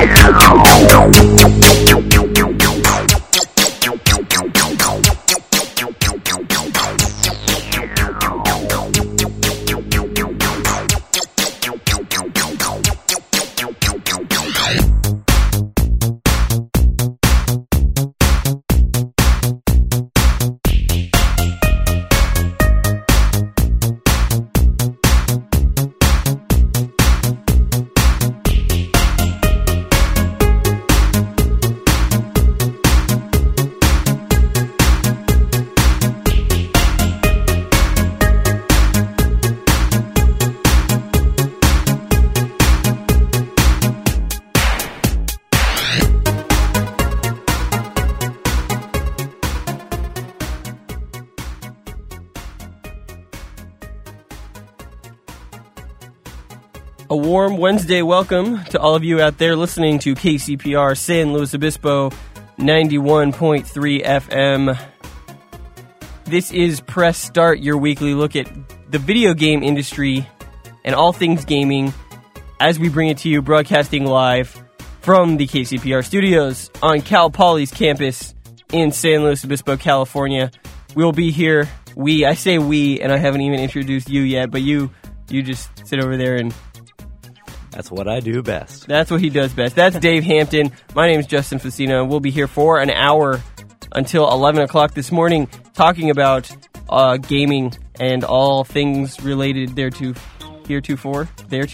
A warm Wednesday welcome to all of you out there listening to KCPR San Luis Obispo 91.3 FM. This is Press Start, your weekly look at the video game industry and all things gaming as we bring it to you broadcasting live from the KCPR studios on Cal Poly's campus in San Luis Obispo, California. We'll be here. I say we, and I haven't even introduced you yet, but you just sit over there and... That's what I do best. That's what he does best. That's Dave Hampton. My name is Justin Facino, and we'll be here for an hour until 11 o'clock this morning talking about gaming and all things related heretofore.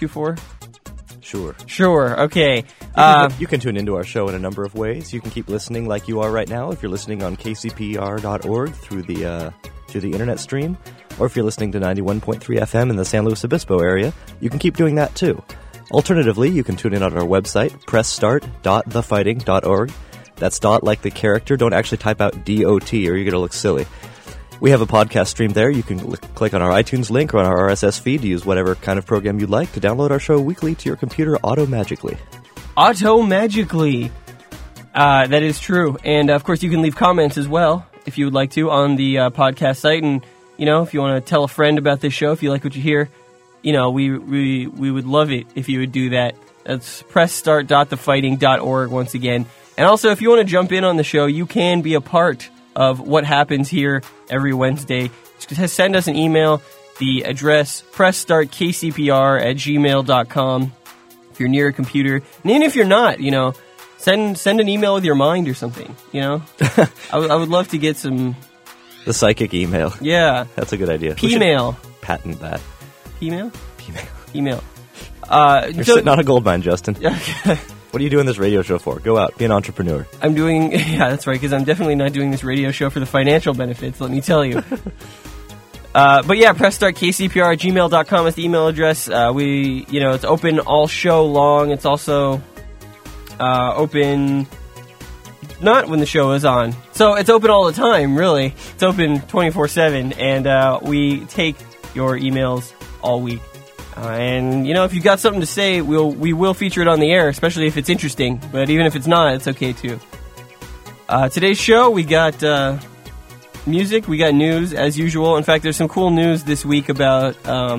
Sure, okay. You can tune into our show in a number of ways. You can keep listening like you are right now if you're listening on kcpr.org through the internet stream, or if you're listening to 91.3 FM in the San Luis Obispo area, you can keep doing that too. Alternatively, you can tune in on our website, pressstart.thefighting.org. That's dot like the character. Don't actually type out D-O-T or you're going to look silly. We have a podcast stream there. You can click on our iTunes link or on our RSS feed to use whatever kind of program you'd like to download our show weekly to your computer auto-magically. Auto-magically. That is true. And, of course, you can leave comments as well, if you would like to, on the podcast site. And, if you want to tell a friend about this show, if you like what you hear, we would love it if you would do that. That's pressstart.thefighting.org once again. And also, if you want to jump in on the show, you can be a part of what happens here every Wednesday. Just send us an email. The address, pressstartkcpr@gmail.com if you're near a computer. And even if you're not, send an email with your mind or something, I would love to get some... The psychic email. Yeah. That's a good idea. P-mail. Patent that. Email. You're sitting on a gold mine, Justin. What are you doing this radio show for? Go out. Be an entrepreneur. Yeah, that's right, because I'm definitely not doing this radio show for the financial benefits, let me tell you. But yeah, pressstartkcpr@gmail.com is the email address. It's open all show long. It's also open not when the show is on. So it's open all the time, really. It's open 24/7, and we take your emails all week. And, if you've got something to say, we will feature it on the air, especially if it's interesting. But even if it's not, it's okay, too. Today's show, we got music, we got news, as usual. In fact, there's some cool news this week about...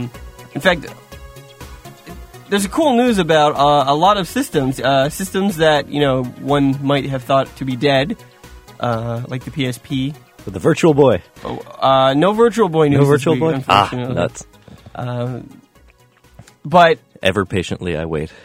there's cool news about a lot of systems. Systems that, one might have thought to be dead, like the PSP. With the Virtual Boy. No Virtual Boy news. No Virtual this week, Boy? unfortunately. Nuts. But ever patiently I wait.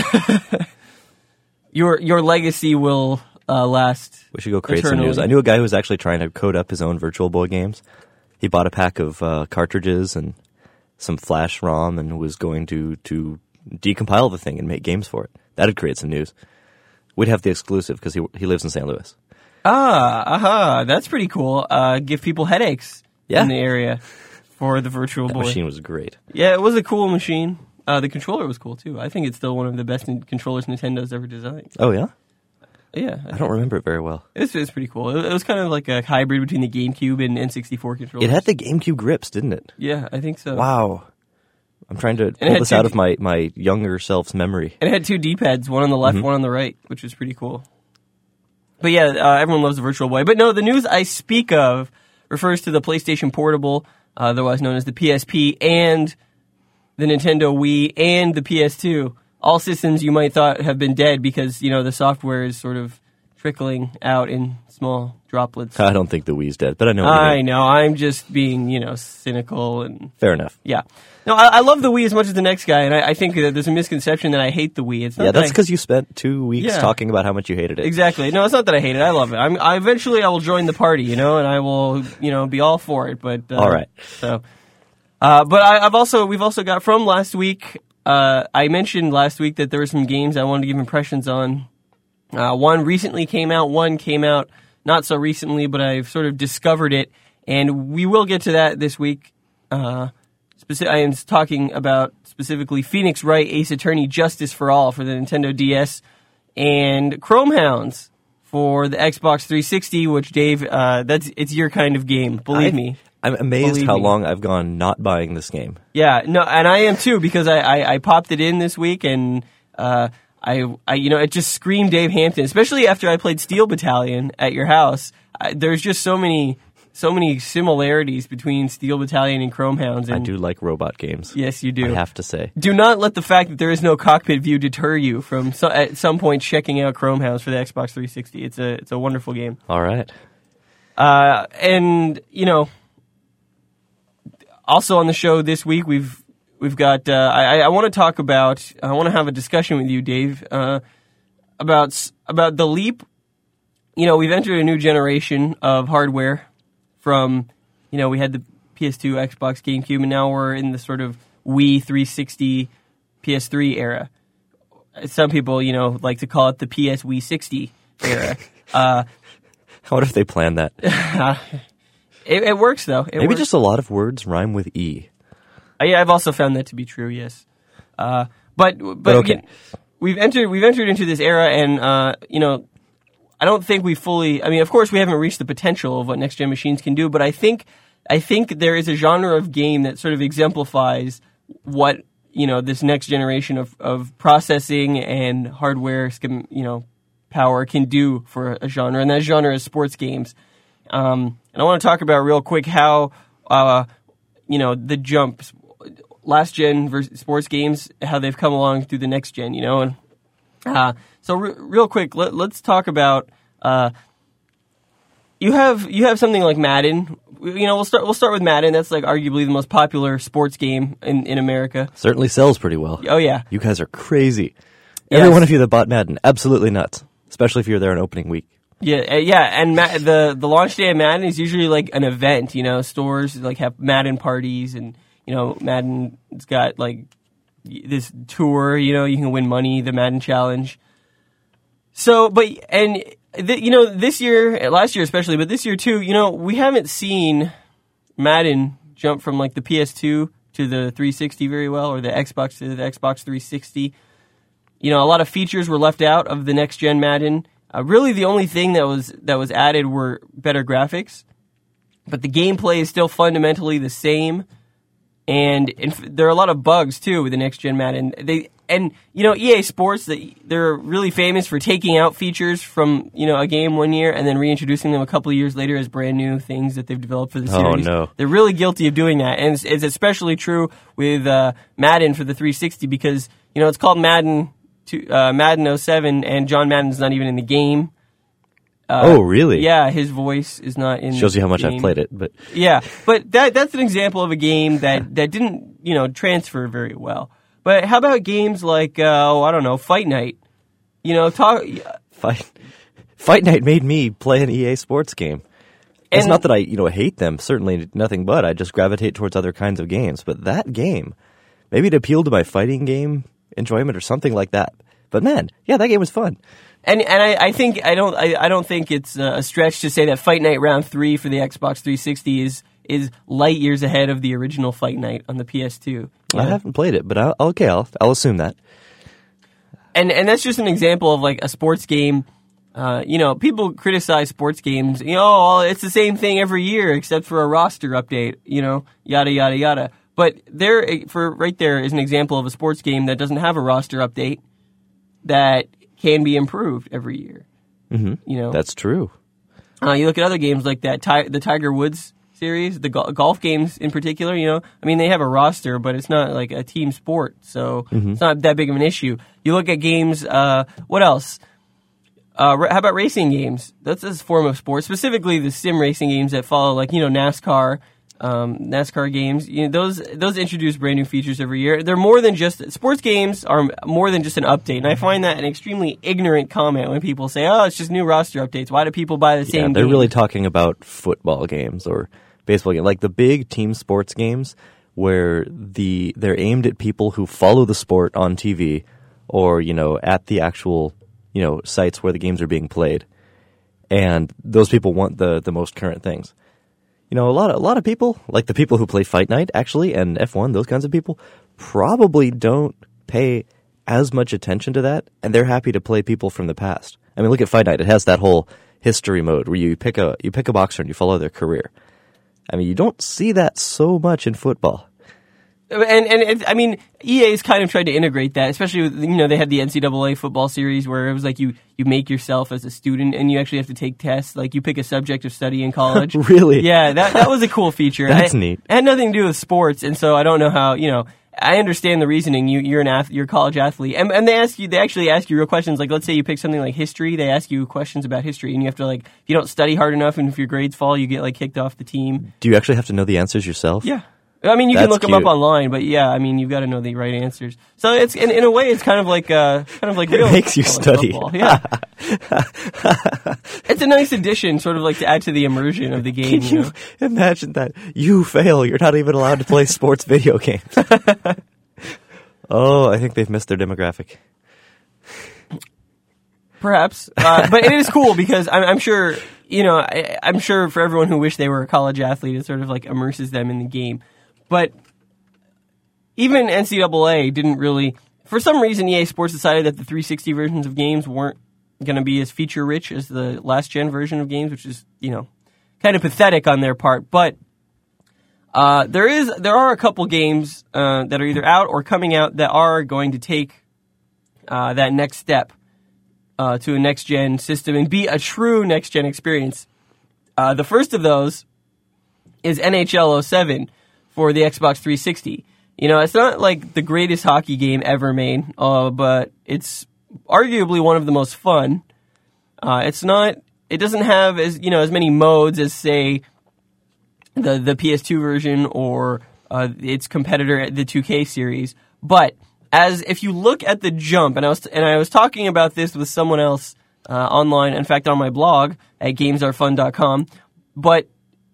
Your legacy will last. We should go create eternally. some news. I knew a guy who was actually trying to code up his own Virtual Boy games. He bought a pack of cartridges and some flash ROM and was going to decompile the thing and make games for it. That'd create some news. We'd have the exclusive because he lives in St. Louis. That's pretty cool. Give people headaches in the area for the Virtual Boy. That machine was great. Yeah, it was a cool machine. The controller was cool, too. I think it's still one of the best controllers Nintendo's ever designed. Oh, yeah? Yeah. I don't remember it very well. It's pretty cool. It was kind of like a hybrid between the GameCube and N64 controllers. It had the GameCube grips, didn't it? Yeah, I think so. Wow. I'm trying to pull this out of my younger self's memory. And it had two D-pads, one on the left, one on the right, which was pretty cool. But yeah, everyone loves the Virtual Boy. But no, the news I speak of refers to the PlayStation Portable, otherwise known as the PSP, and the Nintendo Wii, and the PS2. all systems you might thought have been dead because, the software is sort of trickling out in small droplets. I don't think the Wii's dead, but I know what you I mean. know. I'm just being, cynical and... Fair enough. Yeah. No, I love the Wii as much as the next guy, and I think that there's a misconception that I hate the Wii. It's not That's because you spent 2 weeks Yeah. talking about how much you hated it. Exactly. No, it's not that I hate it. I love it. Eventually I will join the party, and I will, be all for it. But All right. So, but we've also got from last week. I mentioned last week that there were some games I wanted to give impressions on. One recently came out. One came out not so recently, but I've sort of discovered it, and we will get to that this week. I am talking about specifically Phoenix Wright Ace Attorney Justice for All for the Nintendo DS and Chrome Hounds for the Xbox 360, which, Dave, it's your kind of game, believe me. I'm amazed Believe how me. long I've gone not buying this game. Yeah, no, and I am too, because I popped it in this week, and it just screamed Dave Hampton, especially after I played Steel Battalion at your house. There's just so many similarities between Steel Battalion and Chrome Hounds. And I do like robot games. Yes, you do. I have to say. Do not let the fact that there is no cockpit view deter you from at some point checking out Chrome Hounds for the Xbox 360. It's a wonderful game. All right. And also on the show this week we've got I want to talk about, I want to have a discussion with you, Dave, about the leap. We've entered a new generation of hardware from, we had the PS2, Xbox, GameCube, and now we're in the sort of Wii 360, PS3 era. Some people, like to call it the PS Wii 60 era. I wonder if they planned that. It works, though. Maybe just a lot of words rhyme with E. Yeah, I've also found that to be true. Yes, but okay. We've entered into this era, and I don't think we fully. I mean, of course, we haven't reached the potential of what next gen machines can do, but I think there is a genre of game that sort of exemplifies what this next generation of processing and hardware power can do for a genre, and that genre is sports games. And I want to talk about real quick how the jumps, last gen versus sports games, how they've come along through the next gen, and so real quick, let's talk about you have something like Madden. We'll start with Madden. That's like arguably the most popular sports game in America. Certainly sells pretty well. Oh yeah, You guys are crazy. Yes. Every one of you that bought Madden, absolutely nuts. Especially if you're there on opening week. yeah, and the launch day of Madden is usually like an event. Stores like have Madden parties, and Madden's got like this tour. You can win money, the Madden Challenge. So, this year, last year especially, but this year too, we haven't seen Madden jump from like the PS2 to the 360 very well, or the Xbox to the Xbox 360. A lot of features were left out of the next gen Madden. Really, the only thing that was added were better graphics, but the gameplay is still fundamentally the same. And there are a lot of bugs too with the next gen Madden. EA Sports, they're really famous for taking out features from a game one year and then reintroducing them a couple of years later as brand new things that they've developed for the series. Oh no! They're really guilty of doing that, and it's especially true with Madden for the 360 because it's called Madden 07, and John Madden's not even in the game. Oh, really? Yeah, his voice is not in. Shows you how much the I've game. played it, but Yeah, but that's an example of a game that didn't transfer very well. But how about games like I don't know, Fight Night? Fight Night made me play an EA Sports game. It's And- not that I hate them, certainly nothing but. I just gravitate towards other kinds of games. But that game, maybe it appealed to my fighting game enjoyment or something like that. But man, yeah, that game was fun. And I think I don't think it's a stretch to say that Fight Night Round 3 for the Xbox 360 is light years ahead of the original Fight Night on the PS2. I haven't played it, but I'll assume that. And that's just an example of like a sports game. People criticize sports games. It's the same thing every year except for a roster update. Yada yada yada. But right there is an example of a sports game that doesn't have a roster update that can be improved every year. Mm-hmm. That's true. You look at other games like that. The Tiger Woods series, the golf games in particular, I mean, they have a roster, but it's not like a team sport, so it's not that big of an issue. You look at games, what else? How about racing games? That's a form of sport, specifically the sim racing games that follow, like, NASCAR. NASCAR games, those introduce brand new features every year. They're more than just sports games are more than just an update, and I find that an extremely ignorant comment when people say, "Oh, it's just new roster updates. Why do people buy the same?" Yeah, they're game? really talking about football games or baseball games, like the big team sports games where they're aimed at people who follow the sport on TV or at the actual sites where the games are being played, and those people want the most current things. A lot of people, like the people who play Fight Night, actually, and F1, those kinds of people, probably don't pay as much attention to that, and they're happy to play people from the past. I mean, look at Fight Night. It has that whole history mode where you pick a boxer and you follow their career. I mean, you don't see that so much in football. And I mean, EA's kind of tried to integrate that, especially with, they had the NCAA football series where it was like you make yourself as a student and you actually have to take tests. Like you pick a subject of study in college. Really? Yeah, that was a cool feature. That's neat. It had nothing to do with sports, and so I don't know how, I understand the reasoning. You're a college athlete, and they actually ask you real questions. Like, let's say you pick something like history, they ask you questions about history, and you have to, like, if you don't study hard enough, and if your grades fall, you get, like, kicked off the team. Do you actually have to know the answers yourself? Yeah. I mean, you can look them up cute. online, but yeah, I mean, you've got to know the right answers. So it's in a way, it's kind of like real. It makes you study. Football. Yeah. It's a nice addition, sort of like to add to the immersion of the game. Can you imagine that? You fail. You're not even allowed to play sports video games. Oh, I think they've missed their demographic. Perhaps, but it is cool because I'm sure, I'm sure for everyone who wished they were a college athlete, it sort of like immerses them in the game. But even NCAA didn't really, for some reason, EA Sports decided that the 360 versions of games weren't going to be as feature rich as the last gen version of games, which is, kind of pathetic on their part. But there are a couple games that are either out or coming out that are going to take that next step to a next-gen system and be a true next-gen experience. The first of those is NHL 07 for the Xbox 360. It's not like the greatest hockey game ever made, but it's arguably one of the most fun. It doesn't have as many modes as, say, the PS2 version or its competitor, the 2K series, but if you look at the jump, and I was talking about this with someone else online, in fact, on my blog at gamesaretfun.com, but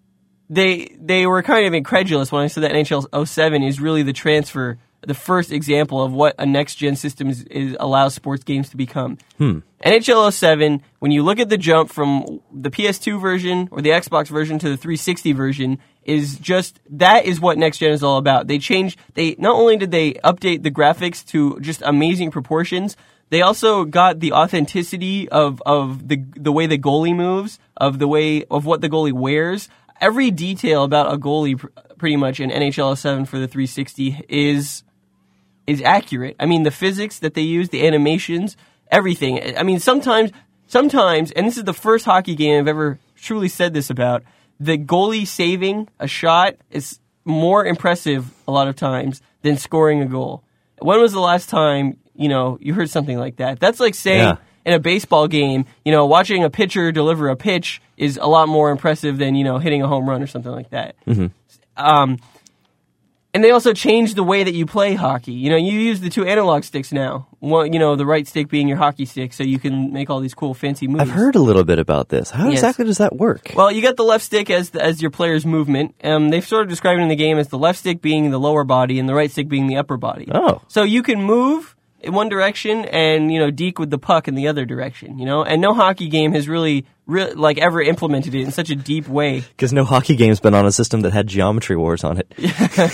they were kind of incredulous when I said that NHL 07 is really the first example of what a next-gen system allows sports games to become. NHL 07, when you look at the jump from the PS2 version or the Xbox version to the 360 version, that is what next gen is all about. Not only did they update the graphics to just amazing proportions, they also got the authenticity of the way the goalie moves, of what the goalie wears. Every detail about a goalie pretty much in NHL 07 for the 360 is accurate. I mean, the physics that they use, the animations, everything. I mean, sometimes, and this is the first hockey game I've ever truly said this about, the goalie saving a shot is more impressive a lot of times than scoring a goal. When was the last time, you heard something like that? That's like saying in a baseball game, watching a pitcher deliver a pitch is a lot more impressive than, hitting a home run or something like that. Mm-hmm. And they also changed the way that you play hockey. You use the two analog sticks now. One, the right stick being your hockey stick, so you can make all these cool fancy moves. I've heard a little bit about this. How exactly does that work? Well, you got the left stick as your player's movement. They've sort of described it in the game as the left stick being the lower body and the right stick being the upper body. Oh. So you can move in one direction and, deke with the puck in the other direction, And no hockey game has really ever implemented it in such a deep way. Because no hockey game's been on a system that had Geometry Wars on it.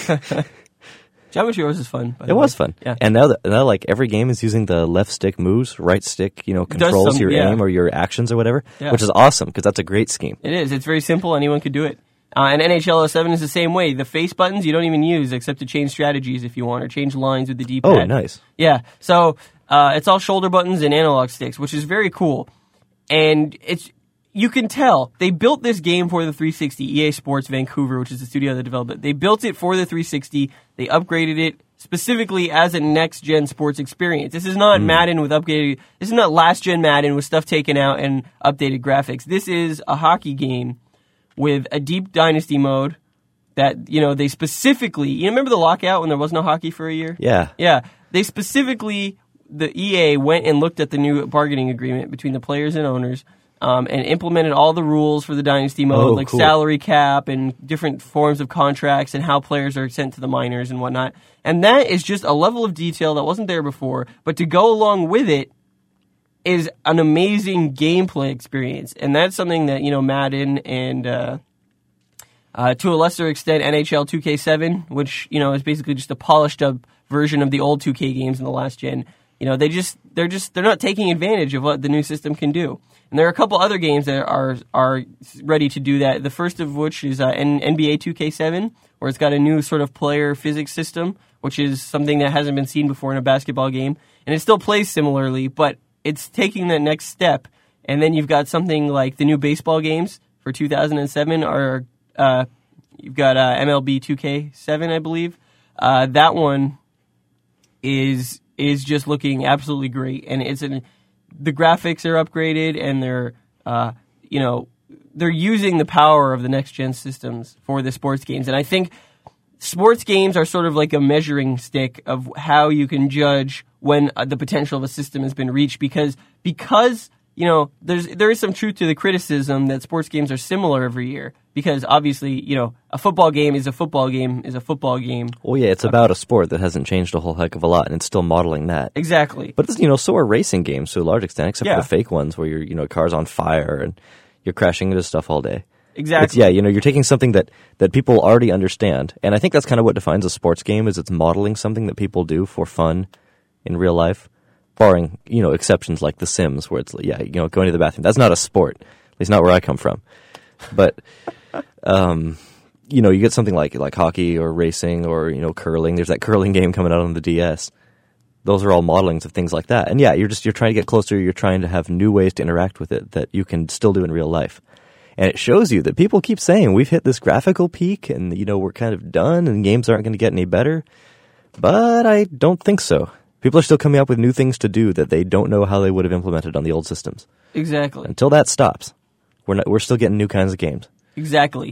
Geometry Wars is fun. It was fun. Yeah. And now like every game is using the left stick moves, right stick, controls your aim or your actions or whatever, which is awesome because that's a great scheme. It is. It's very simple. Anyone could do it. And NHL 07 is the same way. The face buttons you don't even use except to change strategies if you want or change lines with the D-pad. Oh, nice. Yeah. So it's all shoulder buttons and analog sticks, which is very cool. And you can tell they built this game for the 360. EA Sports Vancouver, which is the studio that developed it, they built it for the 360. They upgraded it specifically as a next-gen sports experience. This is not Madden with upgraded. This is not last-gen Madden with stuff taken out and updated graphics. This is a hockey game with a deep dynasty mode that, they specifically... You remember the lockout when there was no hockey for a year? Yeah. Yeah. They specifically, the EA went and looked at the new bargaining agreement between the players and owners and implemented all the rules for the dynasty mode, cool. Salary cap and different forms of contracts and how players are sent to the minors and whatnot. And that is just a level of detail that wasn't there before. But to go along with it is an amazing gameplay experience. And that's something that, Madden and to a lesser extent NHL 2K7, which, is basically just a polished up version of the old 2K games in the last gen. They're not taking advantage of what the new system can do. And there are a couple other games that are ready to do that. The first of which is NBA 2K7, where it's got a new sort of player physics system, which is something that hasn't been seen before in a basketball game. And it still plays similarly, but it's taking that next step. And then you've got something like the new baseball games for 2007 are you've got MLB 2K7, I believe. That one is just looking absolutely great, and the graphics are upgraded, and they're using the power of the next gen systems for the sports games. And I think sports games are sort of like a measuring stick of how you can judge when the potential of a system has been reached, because there is some truth to the criticism that sports games are similar every year. Because obviously, a football game is a football game is a football game. Well, yeah, it's about a sport that hasn't changed a whole heck of a lot, and it's still modeling that. Exactly. But, so are racing games to a large extent, except for the fake ones where your car's on fire and you're crashing into stuff all day. Exactly. You're taking something that people already understand. And I think that's kind of what defines a sports game, is it's modeling something that people do for fun in real life, barring, exceptions like The Sims, where it's, going to the bathroom. That's not a sport, at least not where I come from. But... you get something like hockey or racing or, curling. There's that curling game coming out on the DS. Those are all modelings of things like that. And you're trying to get closer. You're trying to have new ways to interact with it that you can still do in real life. And it shows you that people keep saying we've hit this graphical peak and, we're kind of done and games aren't going to get any better. But I don't think so. People are still coming up with new things to do that they don't know how they would have implemented on the old systems. Exactly. Until that stops, we're still getting new kinds of games. Exactly.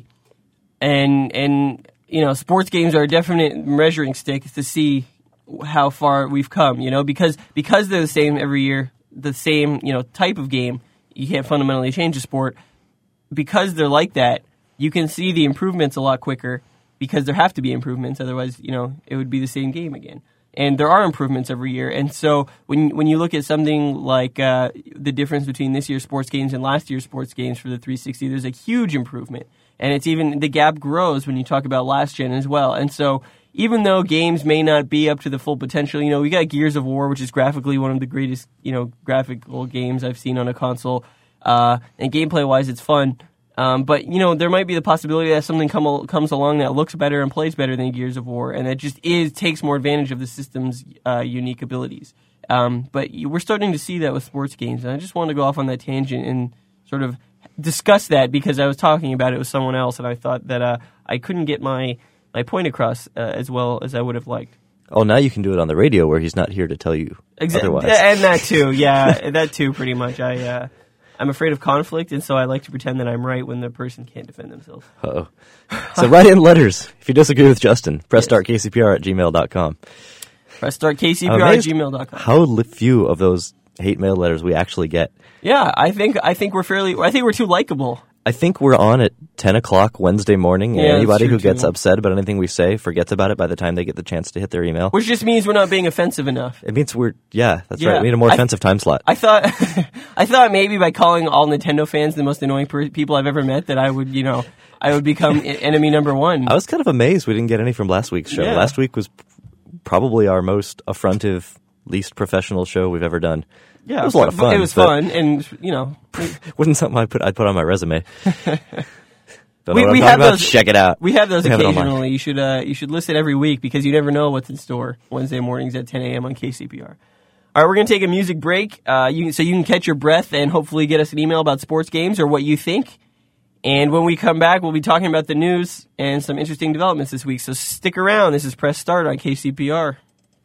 And sports games are a definite measuring stick to see how far we've come, because they're the same every year, the same, type of game. You can't fundamentally change a sport. Because they're like that, you can see the improvements a lot quicker because there have to be improvements. Otherwise, it would be the same game again. And there are improvements every year. And so when you look at something like the difference between this year's sports games and last year's sports games for the 360, there's a huge improvement. And it's even, the gap grows when you talk about last gen as well. And so even though games may not be up to the full potential, we got Gears of War, which is graphically one of the greatest, graphical games I've seen on a console. And gameplay-wise, it's fun. But, there might be the possibility that something comes along that looks better and plays better than Gears of War, and that just takes more advantage of the system's unique abilities. But we're starting to see that with sports games, and I just wanted to go off on that tangent and sort of discuss that because I was talking about it with someone else, and I thought that I couldn't get my point across as well as I would have liked. Oh, now you can do it on the radio where he's not here to tell you otherwise. And that too, yeah, that too pretty much. I'm afraid of conflict, and so I like to pretend that I'm right when the person can't defend themselves. Uh-oh. So write in letters. If you disagree with Justin, pressstartkcpr@gmail.com. Pressstartkcpr@gmail.com. How few of those hate mail letters we actually get. Yeah, I think we're too likable. I think we're on at 10 o'clock Wednesday morning, and anybody who gets upset about anything we say forgets about it by the time they get the chance to hit their email. Which just means we're not being offensive enough. It means right. We need a more offensive time slot. I thought maybe by calling all Nintendo fans the most annoying people I've ever met that I would become enemy number one. I was kind of amazed we didn't get any from last week's show. Yeah. Last week was probably our most affrontive, least professional show we've ever done. Yeah, it was a lot of fun. It was fun, and wasn't something I'd put on my resume. we have those. Check it out. We have those occasionally. You should listen every week because you never know what's in store. Wednesday mornings at 10 a.m. on KCPR. All right, we're going to take a music break so you can catch your breath and hopefully get us an email about sports games or what you think. And when we come back, we'll be talking about the news and some interesting developments this week. So stick around. This is Press Start on KCPR.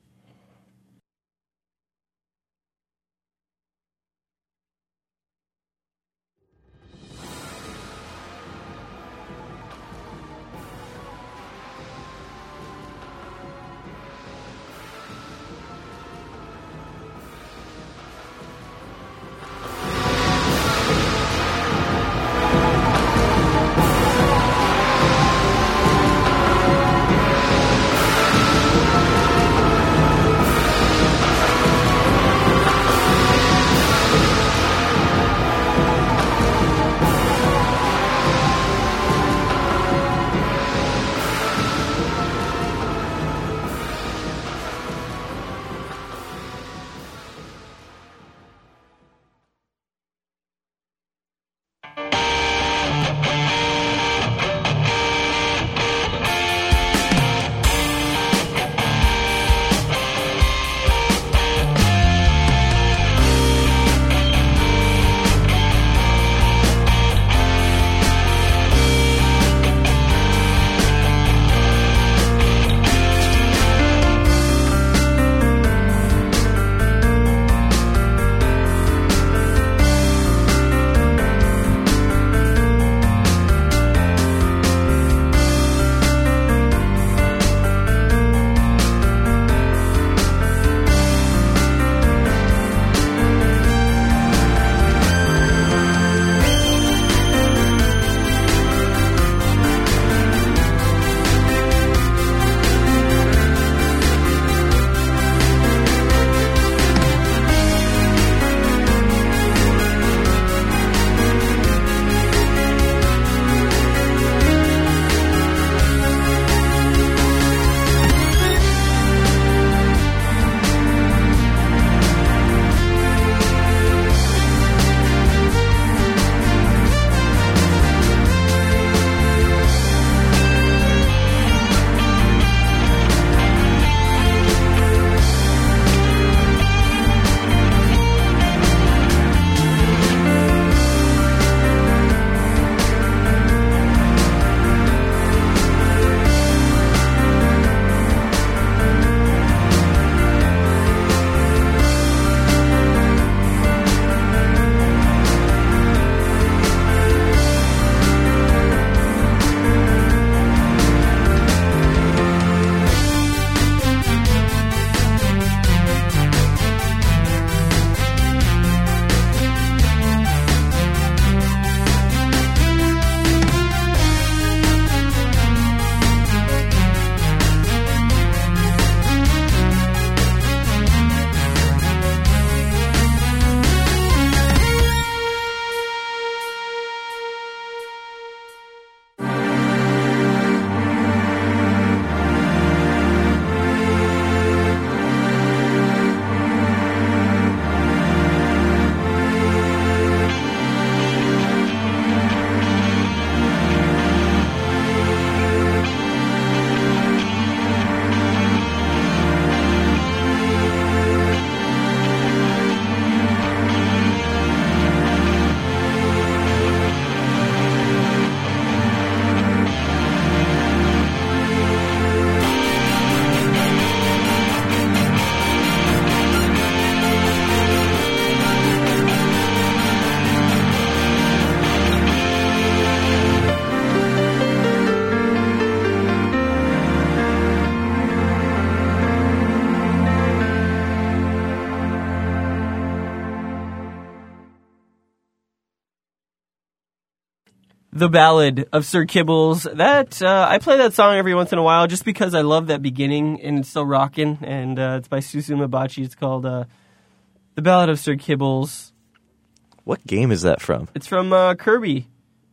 The Ballad of Sir Kibbles. That I play that song every once in a while just because I love that beginning and it's still rocking. And it's by Susumu Bachi. It's called The Ballad of Sir Kibbles. What game is that from? It's from Kirby.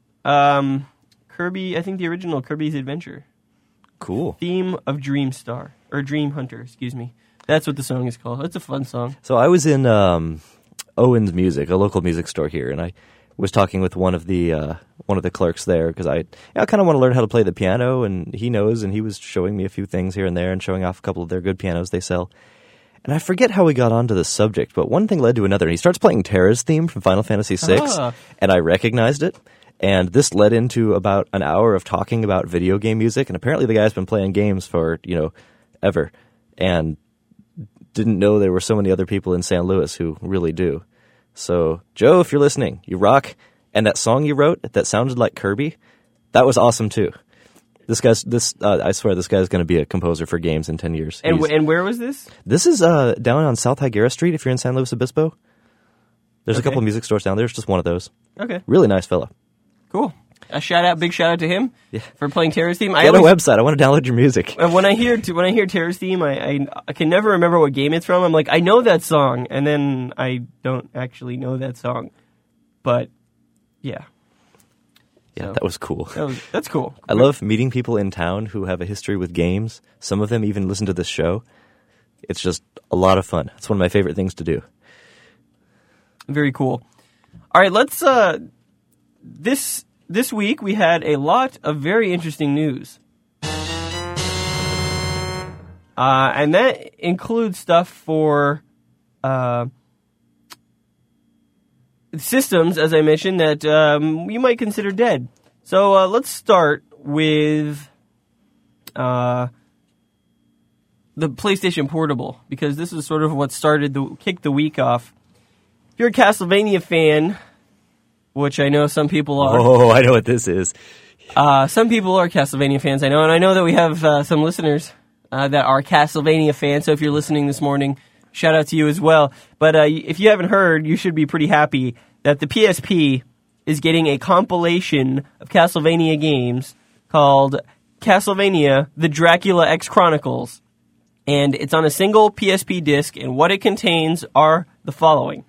Kirby, I think the original Kirby's Adventure. Cool. Theme of Dream Star. Or Dream Hunter, excuse me. That's what the song is called. It's a fun song. So I was in Owen's Music, a local music store here, and I was talking with one of the clerks there because I kind of want to learn how to play the piano, and he knows, and he was showing me a few things here and there and showing off a couple of their good pianos they sell. And I forget how we got onto this subject, but one thing led to another. He starts playing Terra's theme from Final Fantasy VI, and I recognized it. And this led into about an hour of talking about video game music. And apparently the guy's been playing games for, ever. And didn't know there were so many other people in San Luis who really do. So, Joe, if you're listening, you rock. And that song you wrote that sounded like Kirby, that was awesome too. I swear this guy's going to be a composer for games in 10 years. And where was this? This is down on South Higuera Street if you're in San Luis Obispo. There's a couple of music stores down there. There's just one of those. Okay. Really nice fella. Cool. Big shout out to him for playing Terra's theme. Get a website. I want to download your music. When I hear Terra's theme, I can never remember what game it's from. I'm like, I know that song, and then I don't actually know that song. But yeah. Yeah, So, that was cool. That's cool. I love meeting people in town who have a history with games. Some of them even listen to this show. It's just a lot of fun. It's one of my favorite things to do. Very cool. All right, let's. This week we had a lot of very interesting news, and that includes stuff for systems, as I mentioned, that you might consider dead. So let's start with the PlayStation Portable, because this is sort of what kicked the week off. If you're a Castlevania fan, which I know some people are. Oh, I know what this is. Some people are Castlevania fans, I know, and I know that we have some listeners that are Castlevania fans, so if you're listening this morning, shout out to you as well. But if you haven't heard, you should be pretty happy that the PSP is getting a compilation of Castlevania games called Castlevania: The Dracula X Chronicles. And it's on a single PSP disc, and what it contains are the following.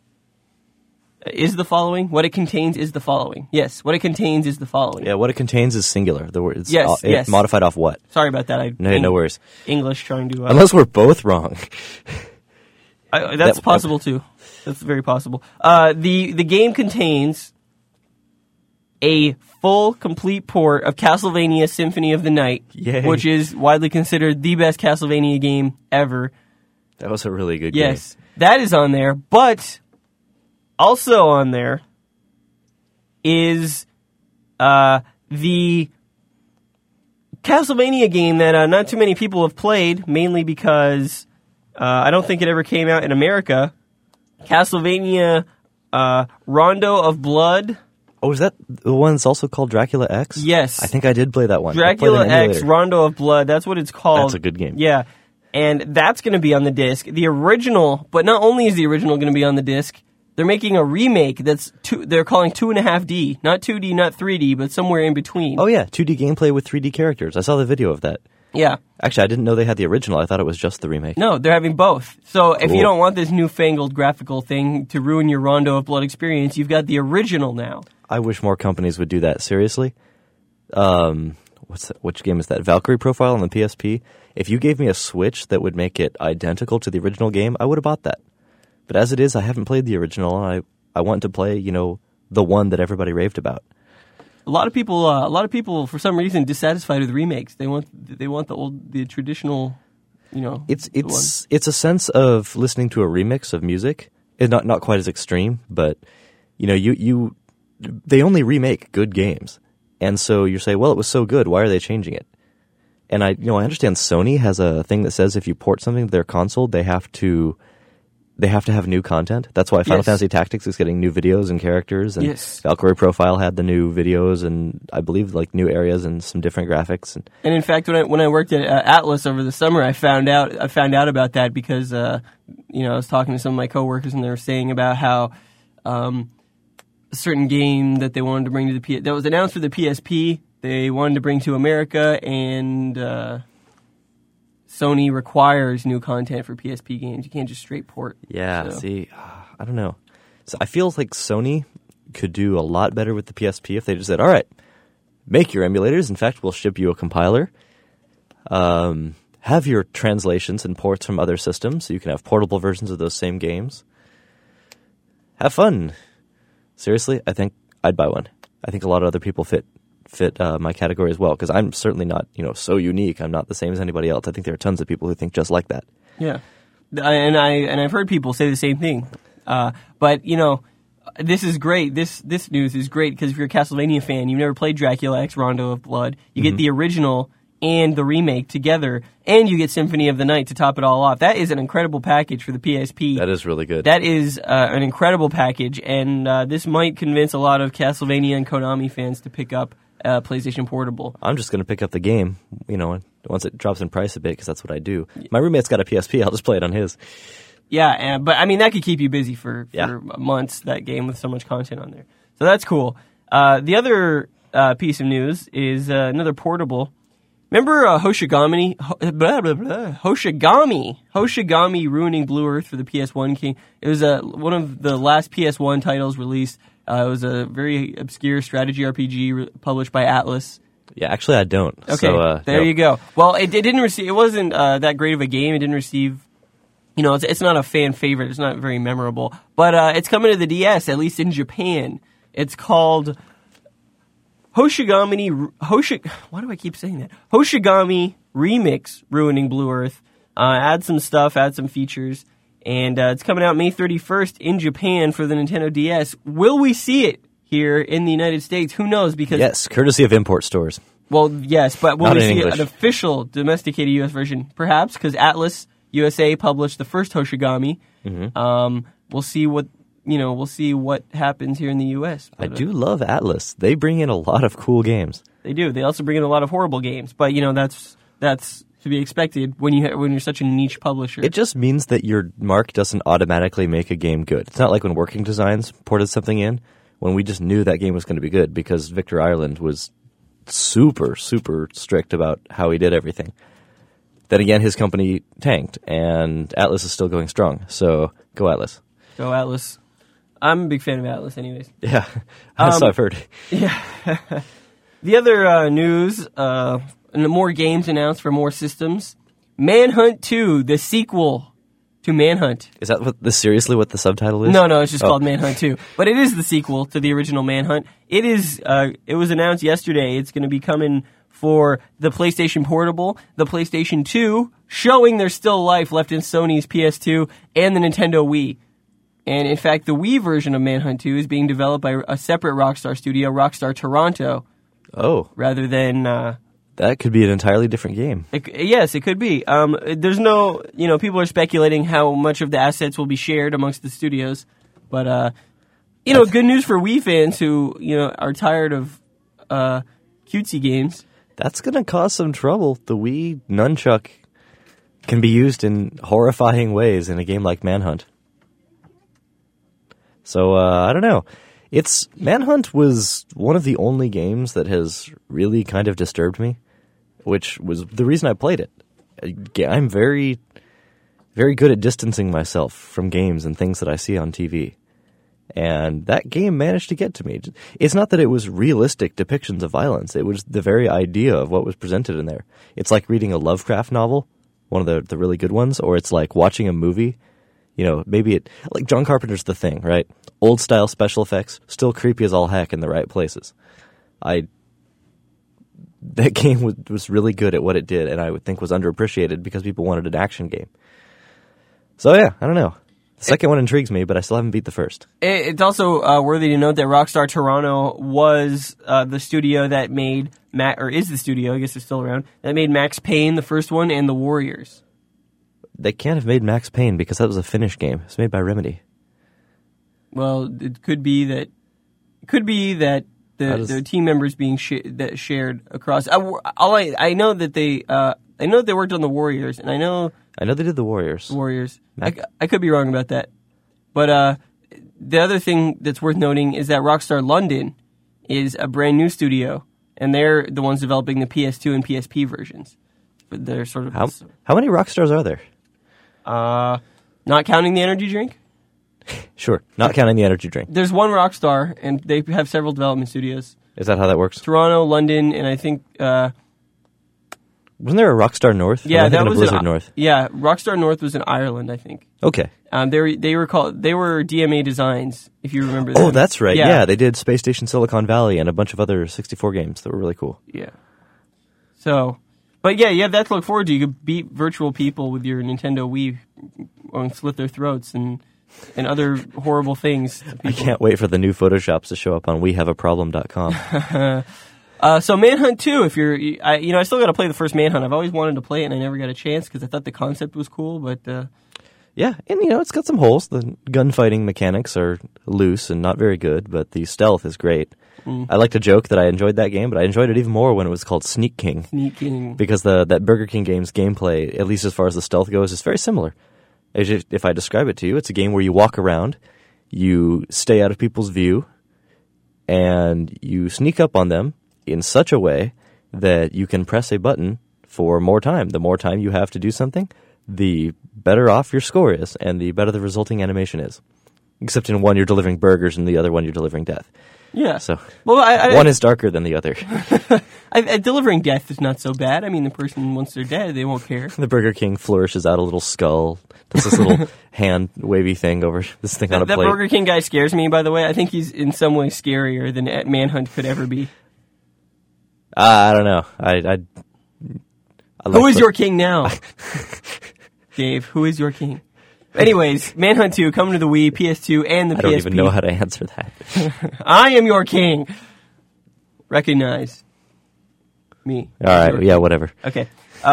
Is the following? What it contains is the following. Yes, what it contains is the following. Yeah, what it contains is singular. The word, yes. Modified off what? Sorry about that. No worries. English trying to... Unless we're both wrong. That's possible, too. That's very possible. The game contains a full, complete port of Castlevania Symphony of the Night, Yay. Which is widely considered the best Castlevania game ever. That was a really good game. Yes, that is on there, but also on there is the Castlevania game that not too many people have played, mainly because I don't think it ever came out in America. Castlevania Rondo of Blood. Oh, is that the one that's also called Dracula X? Yes. I think I did play that one. Dracula X Rondo of Blood, that's what it's called. That's a good game. Yeah. And that's going to be on the disc. The original, but not only is the original going to be on the disc, they're making a remake they're calling 2.5D. Not 2D, not 3D, but somewhere in between. Oh, yeah. 2D gameplay with 3D characters. I saw the video of that. Yeah. Actually, I didn't know they had the original. I thought it was just the remake. No, they're having both. So if Cool. you don't want this newfangled graphical thing to ruin your Rondo of Blood experience, you've got the original now. I wish more companies would do that. Seriously. Which game is that? Valkyrie Profile on the PSP? If you gave me a Switch that would make it identical to the original game, I would have bought that. But as it is, I haven't played the original, and I want to play, the one that everybody raved about. A lot of people, for some reason, dissatisfied with remakes. They want the traditional, It's a sense of listening to a remix of music. It's not quite as extreme, but they only remake good games, and so you say, well, it was so good. Why are they changing it? And I understand Sony has a thing that says if you port something to their console, they have to have new content. That's why Final Fantasy Tactics is getting new videos and characters, and Valkyrie Profile had the new videos and I believe like new areas and some different graphics. And in fact, when I worked at Atlas over the summer, I found out about that because I was talking to some of my coworkers and they were saying about how a certain game that they wanted to bring to that was announced for the PSP, they wanted to bring to America, and Sony requires new content for PSP games. You can't just straight port. Yeah, see, I don't know. So I feel like Sony could do a lot better with the PSP if they just said, all right, make your emulators. In fact, we'll ship you a compiler. Have your translations and ports from other systems so you can have portable versions of those same games. Have fun. Seriously, I think I'd buy one. I think a lot of other people fit my category as well, because I'm certainly not, so unique. I'm not the same as anybody else. I think there are tons of people who think just like that. Yeah. and I've heard people say the same thing. But this is great. This news is great because if you're a Castlevania fan, you've never played Dracula X Rondo of Blood. You get the original and the remake together, and you get Symphony of the Night to top it all off. That is an incredible package for the PSP. That is really good. That is an incredible package, and this might convince a lot of Castlevania and Konami fans to pick up PlayStation Portable. I'm just going to pick up the game, once it drops in price a bit, because that's what I do. My roommate's got a PSP. I'll just play it on his. Yeah, but I mean, that could keep you busy for months, that game with so much content on there. So that's cool. The other piece of news is another portable. Remember Hoshigami? Hoshigami ruining Blue Earth for the PS1 King. It was one of the last PS1 titles released. It was a very obscure strategy RPG published by Atlas. Yeah, actually I don't. Okay, so, there you go. Well, it didn't receive. It wasn't that great of a game. It didn't receive. It's not a fan favorite. It's not very memorable. But it's coming to the DS, at least in Japan. It's called why do I keep saying that? Hoshigami Remix Ruining Blue Earth. Add some stuff, add some features. And it's coming out May 31st in Japan for the Nintendo DS. Will we see it here in the United States? Who knows? Because yes, courtesy of import stores. Well, yes, but will Not we in see English. an official domesticated U.S. version? Perhaps, because Atlas USA published the first Hoshigami. We'll see what happens here in the U.S. I do love Atlas. They bring in a lot of cool games. They do. They also bring in a lot of horrible games, but that's to be expected when you're such a niche publisher. It just means that your mark doesn't automatically make a game good. It's not like when Working Designs ported something in, when we just knew that game was going to be good because Victor Ireland was super, super strict about how he did everything. Then again, his company tanked, and Atlas is still going strong. So, go Atlas. Go Atlas. I'm a big fan of Atlas anyways. Yeah, that's what I've heard. Yeah. The other news, more games announced for more systems. Manhunt 2, the sequel to Manhunt. Is that seriously what the subtitle is? No, it's just called Manhunt 2. But it is the sequel to the original Manhunt. It was announced yesterday. It's going to be coming for the PlayStation Portable, the PlayStation 2, showing there's still life left in Sony's PS2, and the Nintendo Wii. And in fact, the Wii version of Manhunt 2 is being developed by a separate Rockstar studio, Rockstar Toronto. Oh. Rather than... that could be an entirely different game. Yes, it could be. There's no... people are speculating how much of the assets will be shared amongst the studios. But, good news for Wii fans who, are tired of cutesy games. That's going to cause some trouble. The Wii nunchuck can be used in horrifying ways in a game like Manhunt. So, I don't know. Manhunt was one of the only games that has really kind of disturbed me, which was the reason I played it. I'm very, very good at distancing myself from games and things that I see on TV. And that game managed to get to me. It's not that it was realistic depictions of violence. It was the very idea of what was presented in there. It's like reading a Lovecraft novel, one of the really good ones, or it's like watching a movie. Maybe like John Carpenter's The Thing, right? Old style special effects, still creepy as all heck in the right places. That game was really good at what it did, and I would think was underappreciated because people wanted an action game. So yeah, I don't know. The second one intrigues me, but I still haven't beat the first. It's also worthy to note that Rockstar Toronto was the studio that made is the studio, I guess it's still around, that made Max Payne, the first one, and The Warriors. They can't have made Max Payne because that was a Finnish game. It's made by Remedy. Well, it could be that the team members being shared across. I know that they worked on The Warriors, and I know they did The Warriors. I could be wrong about that, but the other thing that's worth noting is that Rockstar London is a brand new studio, and they're the ones developing the PS2 and PSP versions. But they're sort of how many Rockstars are there? Not counting the energy drink. Sure, not counting the energy drink. There's one Rockstar, and they have several development studios. Is that how that works? Toronto, London, and I think... wasn't there a Rockstar North? Yeah, that was Blizzard North. Yeah, Rockstar North was in Ireland, I think. Okay. They were DMA Designs, if you remember that. Oh, that's right. Yeah, they did Space Station Silicon Valley and a bunch of other 64 games that were really cool. Yeah. So, but yeah, you have that to look forward to. You could beat virtual people with your Nintendo Wii or slit their throats and other horrible things. I can't wait for the new Photoshops to show up on wehaveaproblem.com. So Manhunt 2, if you're, I still got to play the first Manhunt. I've always wanted to play it, and I never got a chance because I thought the concept was cool. But yeah, and it's got some holes. The gunfighting mechanics are loose and not very good, but the stealth is great. I like to joke that I enjoyed that game, but I enjoyed it even more when it was called Sneak King. Sneak King. Because that Burger King game's gameplay, at least as far as the stealth goes, is very similar. If I describe it to you, it's a game where you walk around, you stay out of people's view, and you sneak up on them in such a way that you can press a button for more time. The more time you have to do something, the better off your score is, and the better the resulting animation is. Except in one you're delivering burgers, and the other one you're delivering death. Yeah. So well, one is darker than the other. Delivering death is not so bad. I mean, the person, once they're dead, they won't care. The Burger King flourishes out a little skull, does this little hand wavy thing over this thing on a plate. That Burger King guy scares me, by the way. I think he's in some way scarier than Manhunt could ever be. I don't know. I like who is your king now? Dave, who is your king? Anyways, Manhunt 2 coming to the Wii, PS2, and the PSP. I don't even know how to answer that. I am your king. Recognize me. All right, yeah, whatever. Okay.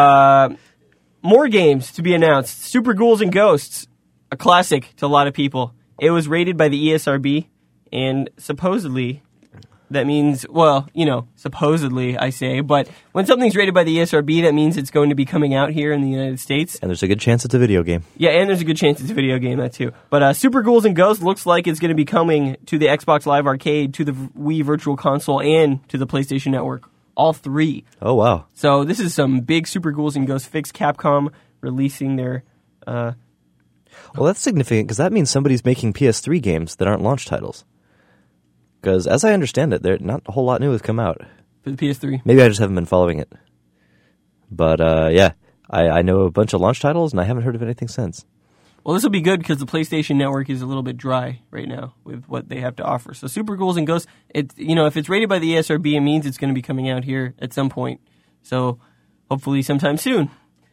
More games to be announced. Super Ghouls and Ghosts, a classic to a lot of people. It was rated by the ESRB, and supposedly, that means, well, supposedly, I say, but when something's rated by the ESRB, that means it's going to be coming out here in the United States. And there's a good chance it's a video game. Yeah, and there's a good chance it's a video game, that too. But Super Ghouls and Ghosts looks like it's going to be coming to the Xbox Live Arcade, to the Wii Virtual Console, and to the PlayStation Network. All three. Oh, wow. So this is some big Super Ghouls and Ghosts fix. Capcom releasing their... Well, that's significant, because that means somebody's making PS3 games that aren't launch titles. Because, as I understand it, not a whole lot new has come out. For the PS3. Maybe I just haven't been following it. But, yeah, I know a bunch of launch titles, and I haven't heard of anything since. Well, this will be good, because the PlayStation Network is a little bit dry right now with what they have to offer. So Super Ghouls and Ghosts, if it's rated by the ESRB, it means it's going to be coming out here at some point. So, hopefully sometime soon.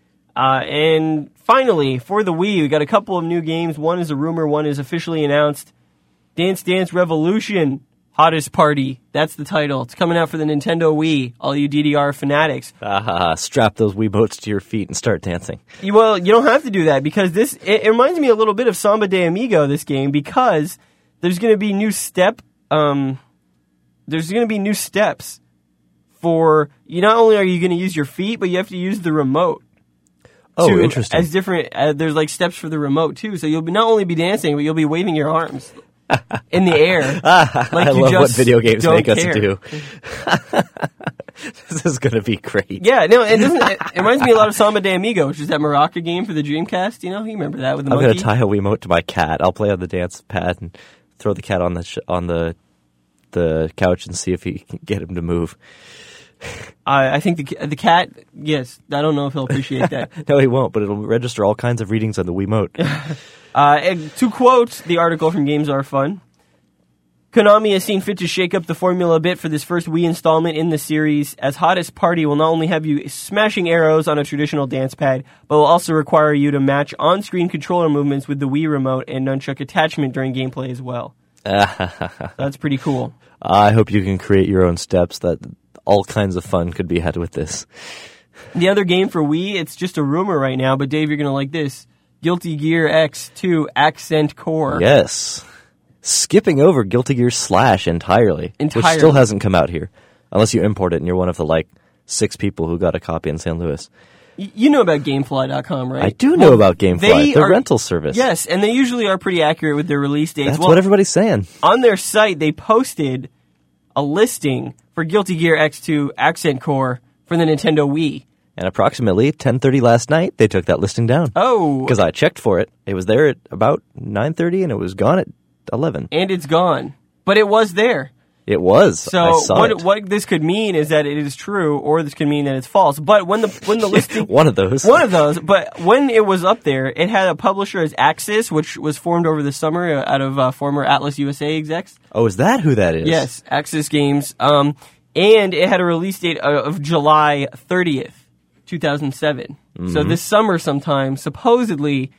And finally, for the Wii, we got a couple of new games. One is a rumor, one is officially announced. Dance Dance Revolution. Hottest Party. That's the title. It's coming out for the Nintendo Wii, all you DDR fanatics. Strap those Wiimotes to your feet and start dancing. Well, you don't have to do that, because it reminds me a little bit of Samba de Amigo, this game, because there's going to be new steps for, not only are you going to use your feet, but you have to use the remote. Oh, interesting. As different, there's like steps for the remote too, so you'll not only be dancing, but you'll be waving your arms in the air. Like I love what video games make us do. This is going to be great. Yeah, no, it reminds me a lot of Samba de Amigo, which is that Maraca game for the Dreamcast. You remember that with the monkey? I'm going to tie a Wiimote to my cat. I'll play on the dance pad and throw the cat on the couch and see if he can get him to move. I think the cat, yes. I don't know if he'll appreciate that. No, he won't, but it'll register all kinds of readings on the Wiimote. And to quote the article from Games Are Fun, Konami has seen fit to shake up the formula a bit for this first Wii installment in the series, as Hottest Party will not only have you smashing arrows on a traditional dance pad, but will also require you to match on-screen controller movements with the Wii remote and nunchuck attachment during gameplay as well. That's pretty cool. I hope you can create your own steps. That all kinds of fun could be had with this. The other game for Wii, it's just a rumor right now, but Dave, you're going to like this. Guilty Gear X2 Accent Core. Yes. Skipping over Guilty Gear Slash entirely, which still hasn't come out here. Unless you import it and you're one of the, 6 people who got a copy in St. Louis. You know about Gamefly.com, right? I do know about Gamefly, the rental service. Yes, and they usually are pretty accurate with their release dates. That's what everybody's saying. On their site, they posted a listing for Guilty Gear X2 Accent Core for the Nintendo Wii. And approximately 10:30 last night, they took that listing down. Oh. Because I checked for it. It was there at about 9:30, and it was gone at 11. And it's gone. But it was there. It was. So what this could mean is that it is true, or this could mean that it's false. But when the listing one of those. But when it was up there, it had a publisher as Axis, which was formed over the summer out of former Atlas USA execs. Oh, is that who that is? Yes, Axis Games. And it had a release date of July 30th, 2007. Mm-hmm. So this summer sometime, supposedly,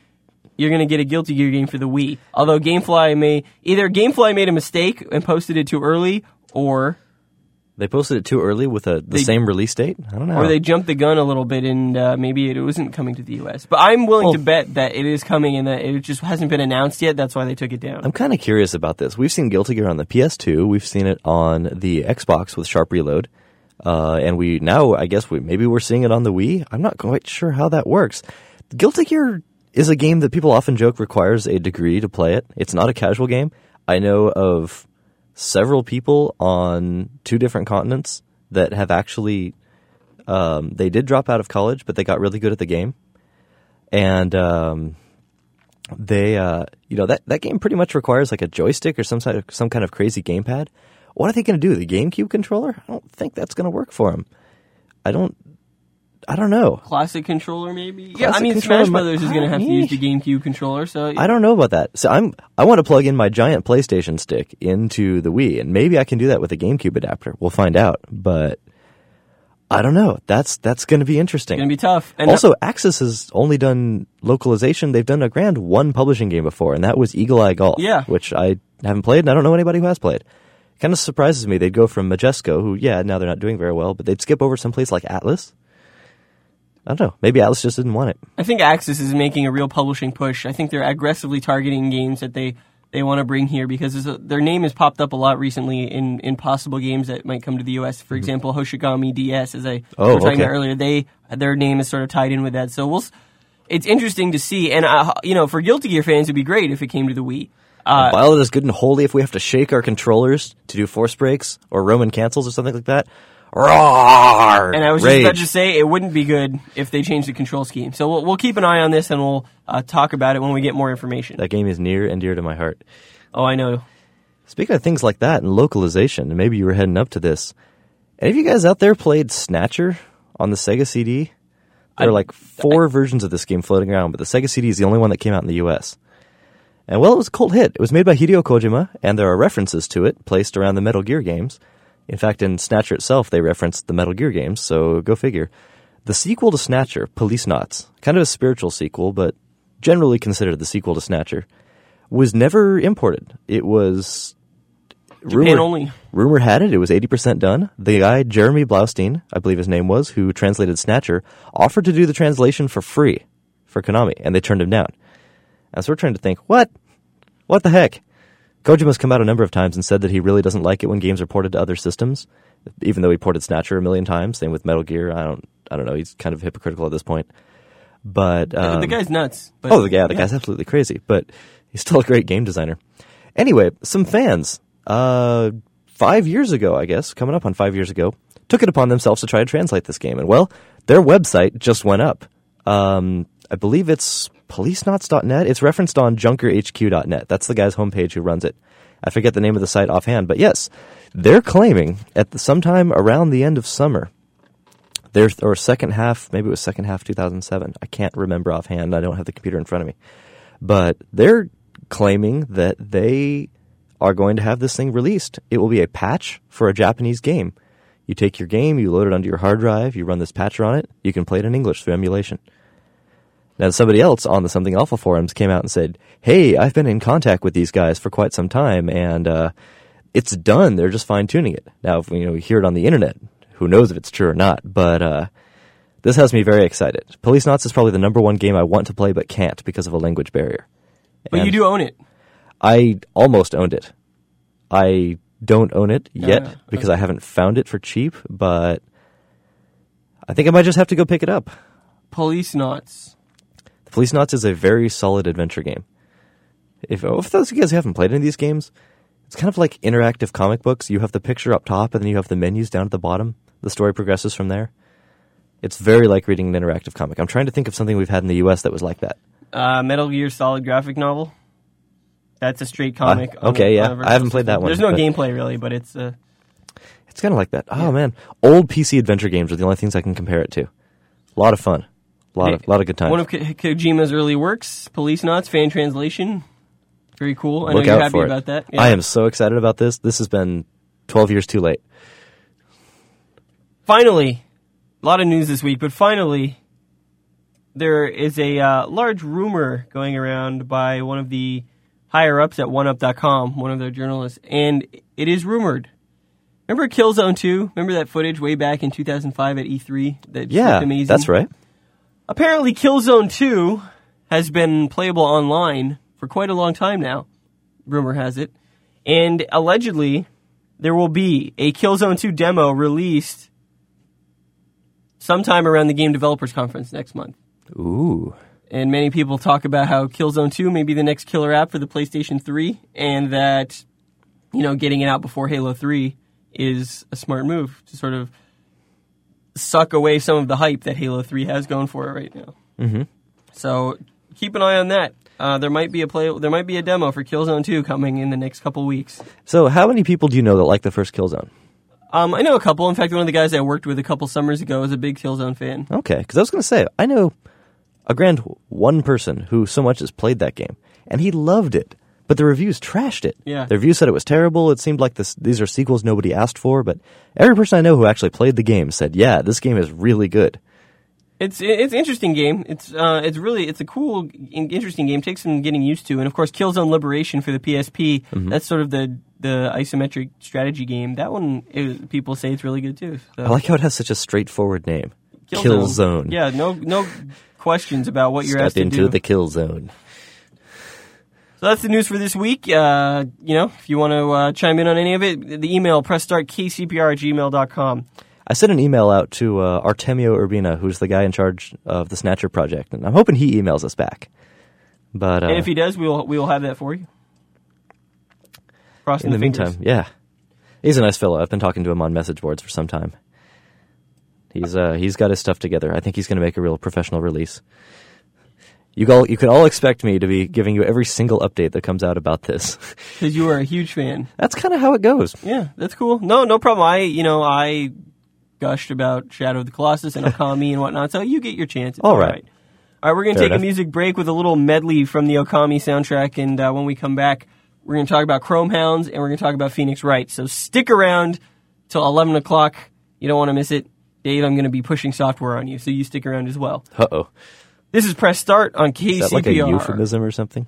you're going to get a Guilty Gear game for the Wii. Although GameFly made a mistake and posted it too early, or They posted it too early with the same release date? I don't know. Or they jumped the gun a little bit and maybe it wasn't coming to the U.S. But I'm willing to bet that it is coming and that it just hasn't been announced yet. That's why they took it down. I'm kind of curious about this. We've seen Guilty Gear on the PS2. We've seen it on the Xbox with Sharp Reload. And maybe we're seeing it on the Wii. I'm not quite sure how that works. Guilty Gear is a game that people often joke requires a degree to play it. It's not a casual game. I know of several people on 2 different continents that have actually, they did drop out of college, but they got really good at the game. And that game pretty much requires like a joystick or some kind of crazy gamepad. What are they going to do? The GameCube controller? I don't think that's going to work for them. I don't know. Classic controller, maybe? Classic Smash Brothers is going to have to use the GameCube controller, so... I don't know about that. So I want to plug in my giant PlayStation stick into the Wii, and maybe I can do that with a GameCube adapter. We'll find out, but I don't know. That's going to be interesting. It's going to be tough. And also, Axis has only done localization. They've done a grand one publishing game before, and that was Eagle Eye Golf, which I haven't played, and I don't know anybody who has played. It kind of surprises me. They'd go from Majesco, who, now they're not doing very well, but they'd skip over someplace like Atlas. I don't know. Maybe Atlas just didn't want it. I think Axis is making a real publishing push. I think they're aggressively targeting games that they want to bring here because their name has popped up a lot recently in possible games that might come to the U.S. For example, Hoshigami DS, as we were talking about earlier, their name is sort of tied in with that. So it's interesting to see. And, for Guilty Gear fans, it would be great if it came to the Wii. Violet is good and holy if we have to shake our controllers to do force breaks or Roman cancels or something like that. Roar! And I was just about to say, it wouldn't be good if they changed the control scheme. So we'll keep an eye on this, and we'll talk about it when we get more information. That game is near and dear to my heart. Oh, I know. Speaking of things like that and localization, and maybe you were heading up to this, any of you guys out there played Snatcher on the Sega CD? There are like 4 versions of this game floating around, but the Sega CD is the only one that came out in the U.S. And, it was a cult hit. It was made by Hideo Kojima, and there are references to it placed around the Metal Gear games. In fact, in Snatcher itself, they referenced the Metal Gear games, so go figure. The sequel to Snatcher, Policenauts, kind of a spiritual sequel, but generally considered the sequel to Snatcher, was never imported. It was... Japan only. Rumor had it was 80% done. The guy, Jeremy Blaustein, I believe his name was, who translated Snatcher, offered to do the translation for free for Konami, and they turned him down. And so we're trying to think, what? What the heck? Kojima's come out a number of times and said that he really doesn't like it when games are ported to other systems, even though he ported Snatcher a million times. Same with Metal Gear. I don't know. He's kind of hypocritical at this point. But the guy's nuts. But, the guy's absolutely crazy. But he's still a great game designer. Anyway, some fans 5 years ago, I guess, coming up on 5 years ago, took it upon themselves to try to translate this game. And their website just went up. I believe it's policenauts.net. It's referenced on junkerhq.net. That's the guy's homepage who runs it. I forget the name of the site offhand, but yes, they're claiming at sometime around the end of summer, or second half, maybe it was second half 2007. I can't remember offhand. I don't have the computer in front of me. But they're claiming that they are going to have this thing released. It will be a patch for a Japanese game. You take your game, you load it onto your hard drive, you run this patcher on it, you can play it in English through emulation. Now, somebody else on the Something Alpha forums came out and said, hey, I've been in contact with these guys for quite some time, and it's done. They're just fine-tuning it. Now, if we hear it on the internet, who knows if it's true or not, but this has me very excited. Policenauts is probably the number 1 game I want to play but can't because of a language barrier. But you do own it. I almost owned it. I don't own it yet because I haven't found it for cheap, but I think I might just have to go pick it up. Policenauts. Policenauts is a very solid adventure game. If those of you guys who haven't played any of these games, it's kind of like interactive comic books. You have the picture up top, and then you have the menus down at the bottom. The story progresses from there. It's very like reading an interactive comic. I'm trying to think of something we've had in the U.S. that was like that. Metal Gear Solid graphic novel. That's a straight comic. I haven't played that one. There's no gameplay, really, but it's... It's kind of like that. Oh, man. Old PC adventure games are the only things I can compare it to. A lot of fun. A lot of good times. One of Kojima's early works, Policenauts, fan translation. Very cool. I know Look you're out happy for it. about that. Yeah. I am so excited about this. This has been 12 years too late. Finally, a lot of news this week, but finally, there is a large rumor going around by one of the higher-ups at OneUp.com, one of their journalists, and it is rumored. Remember Killzone 2? Remember that footage way back in 2005 at E3? That looked amazing? That's right. Apparently Killzone 2 has been playable online for quite a long time now, rumor has it. And allegedly, there will be a Killzone 2 demo released sometime around the Game Developers Conference next month. Ooh. And many people talk about how Killzone 2 may be the next killer app for the PlayStation 3, and that, getting it out before Halo 3 is a smart move to sort of suck away some of the hype that Halo 3 has going for it right now. Mm-hmm. So keep an eye on that. There might be a demo for Killzone 2 coming in the next couple weeks. So how many people do you know that like the first Killzone? I know a couple. In fact, one of the guys I worked with a couple summers ago is a big Killzone fan. Okay, because I was going to say, I know a grand one person who so much has played that game, and he loved it, but the reviews trashed it. Yeah. The reviews said it was terrible. It seemed like these are sequels nobody asked for, but every person I know who actually played the game said, yeah, this game is really good. It's an interesting game. It's a cool, interesting game. Takes some getting used to, and of course, Killzone Liberation for the PSP. Mm-hmm. That's sort of the isometric strategy game. That one, people say it's really good too. So. I like how it has such a straightforward name. Killzone. Yeah, no questions about what you're asked to do. Step into the kill zone. So that's the news for this week. If you want to chime in on any of it, the email, pressstartkcpr@gmail.com. I sent an email out to Artemio Urbina, who's the guy in charge of the Snatcher project, and I'm hoping he emails us back. But and if he does, we will have that for you. Crossing in the fingers. meantime, yeah, he's a nice fellow. I've been talking to him on message boards for some time. He's got his stuff together. I think he's going to make a real professional release. You can all expect me to be giving you every single update that comes out about this. Because you are a huge fan. That's kind of how it goes. Yeah, that's cool. No problem. I gushed about Shadow of the Colossus and Okami and whatnot, so you get your chance. It's all right. All right, we're going to take a music break with a little medley from the Okami soundtrack, and when we come back, we're going to talk about Chrome Hounds, and we're going to talk about Phoenix Wright. So stick around till 11 o'clock. You don't want to miss it. Dave, I'm going to be pushing software on you, so you stick around as well. Uh-oh. This is Press Start on KCPR. Is that like a euphemism or something?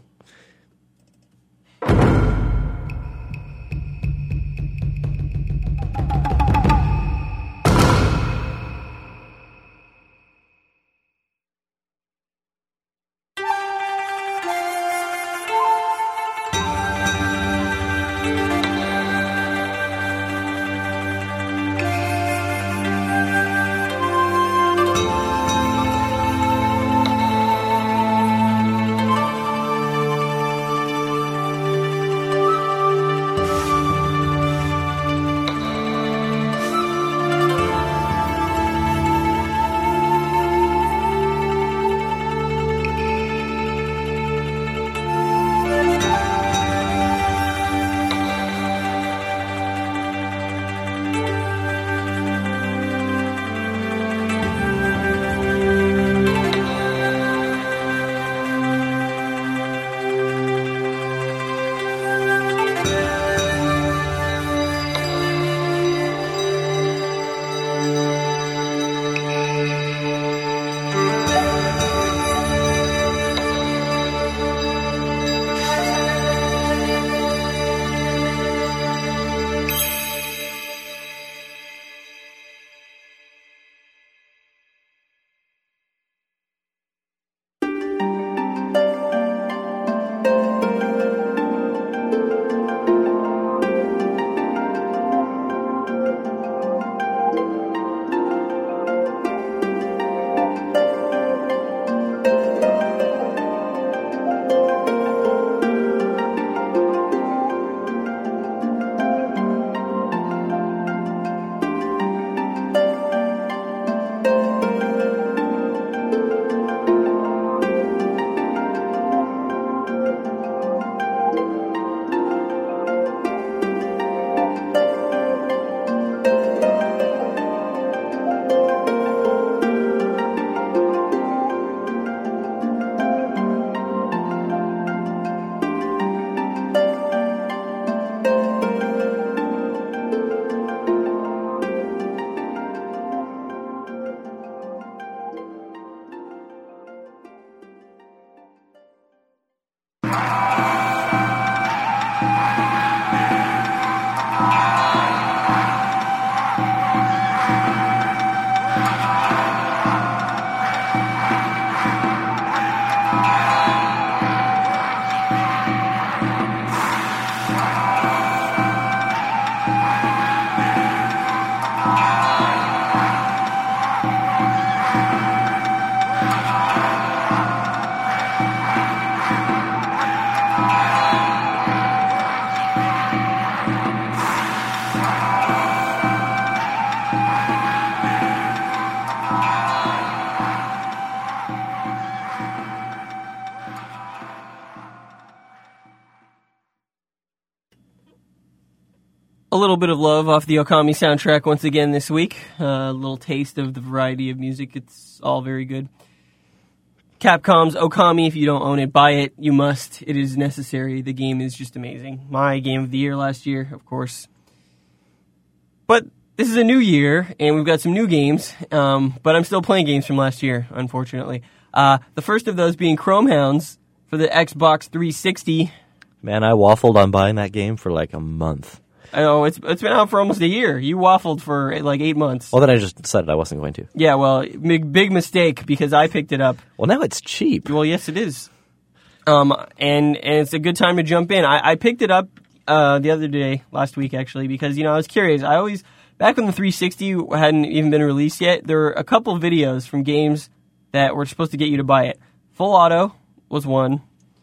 a little bit of love off the Okami soundtrack once again this week. A little taste of the variety of music. It's all very good. Capcom's Okami, if you don't own it, buy it. You must. It is necessary. The game is just amazing. My game of the year last year, of course. But this is a new year, and we've got some new games, but I'm still playing games from last year, unfortunately. The first of those being Chrome Hounds for the Xbox 360. Man, I waffled on buying that game for like a month. I know, it's been out for almost a year. You waffled for like 8 months. Well, then I just decided I wasn't going to. Yeah, well, big mistake because I picked it up. Well, now it's cheap. Well, yes, it is. And it's a good time to jump in. I picked it up the other day, last week actually, because, I was curious. Back when the 360 hadn't even been released yet, there were a couple videos from games that were supposed to get you to buy it. Full Auto was one.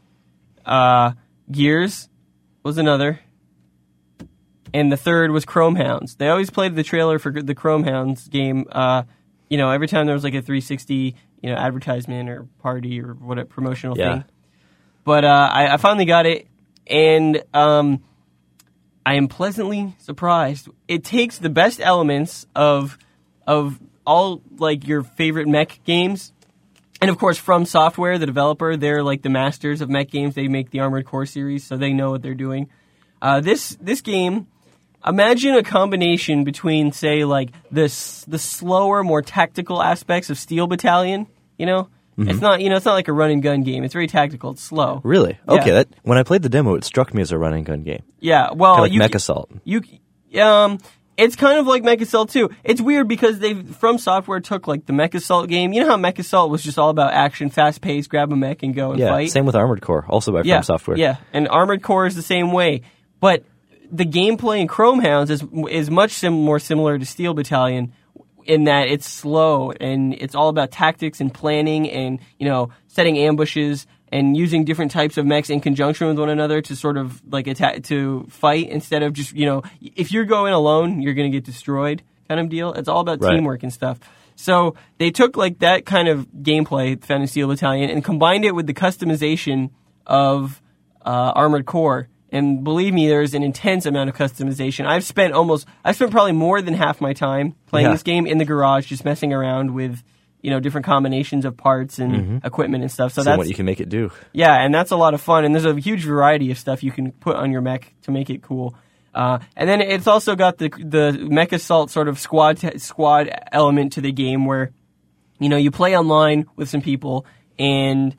Gears was another. And the third was Chrome Hounds. They always played the trailer for the Chrome Hounds game. Every time there was like a 360, advertisement or party or what a promotional thing. But I finally got it, and I am pleasantly surprised. It takes the best elements of all like your favorite mech games, and of course From Software, the developer, they're like the masters of mech games. They make the Armored Core series, so they know what they're doing. This game. Imagine a combination between, say, like the slower, more tactical aspects of Steel Battalion. Mm-hmm. It's not, it's not like a run and gun game. It's very tactical. It's slow. Really? Yeah. Okay. When I played the demo, it struck me as a run and gun game. Yeah. Well, kind of like Mech Assault. It's kind of like Mech Assault too. It's weird because From Software took like the Mech Assault game. You know how Mech Assault was just all about action, fast paced, grab a mech and go and fight. Yeah. Same with Armored Core, also by From Software. Yeah. And Armored Core is the same way, but the gameplay in Chrome Hounds is much more similar to Steel Battalion in that it's slow and it's all about tactics and planning and, setting ambushes and using different types of mechs in conjunction with one another to sort of like attack, to fight instead of just, if you're going alone, you're going to get destroyed kind of deal. It's all about teamwork and stuff. So they took like that kind of gameplay found in Steel Battalion and combined it with the customization of Armored Core. And believe me, there's an intense amount of customization. I've spent probably more than half my time playing this game in the garage, just messing around with, different combinations of parts and equipment and stuff. So that's what you can make it do. Yeah, and that's a lot of fun. And there's a huge variety of stuff you can put on your mech to make it cool. And then it's also got the Mech Assault sort of squad element to the game where, you play online with some people and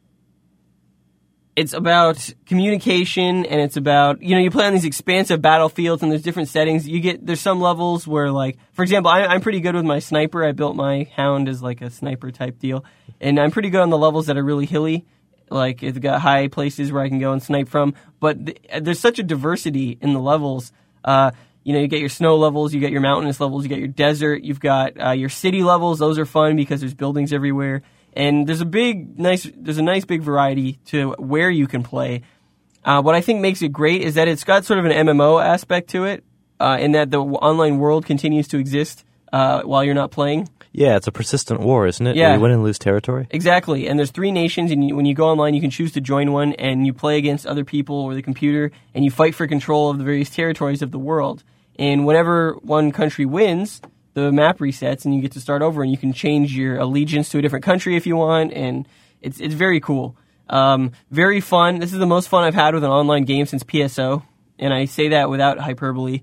it's about communication, and it's about, you play on these expansive battlefields, and there's different settings. There's some levels where, like, for example, I'm pretty good with my sniper. I built my Hound as, like, a sniper type deal. And I'm pretty good on the levels that are really hilly. Like, it's got high places where I can go and snipe from. But there's such a diversity in the levels. You get your snow levels, you get your mountainous levels, you get your desert, you've got your city levels. Those are fun because there's buildings everywhere. And there's a nice big variety to where you can play. What I think makes it great is that it's got sort of an MMO aspect to it, in that the online world continues to exist while you're not playing. Yeah, it's a persistent war, isn't it? Yeah. Where you win and lose territory. Exactly. And there's 3 nations, and when you go online, you can choose to join one, and you play against other people or the computer, and you fight for control of the various territories of the world. And whenever one country wins, the map resets and you get to start over and you can change your allegiance to a different country if you want, and it's very cool. Very fun. This is the most fun I've had with an online game since PSO, and I say that without hyperbole.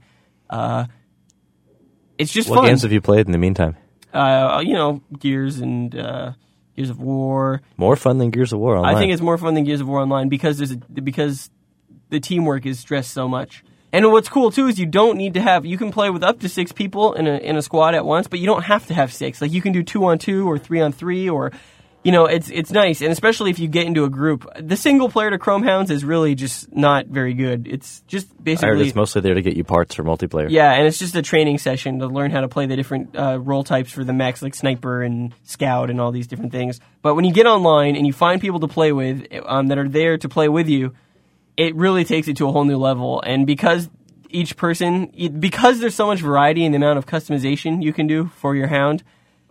It's just fun. What games have you played in the meantime? Gears and Gears of War. More fun than Gears of War online. I think it's more fun than Gears of War online because the teamwork is stressed so much. And what's cool too is you don't need to you can play with up to 6 people in a squad at once, but you don't have to have 6. Like you can do 2-on-2 or 3-on-3 or, it's nice. And especially if you get into a group. The single player to Chrome Hounds is really just not very good. It's just basically. I heard it's mostly there to get you parts for multiplayer. Yeah, and it's just a training session to learn how to play the different role types for the mechs, like Sniper and Scout and all these different things. But when you get online and you find people to play with that are there to play with you, it really takes it to a whole new level. And because there's so much variety in the amount of customization you can do for your Hound,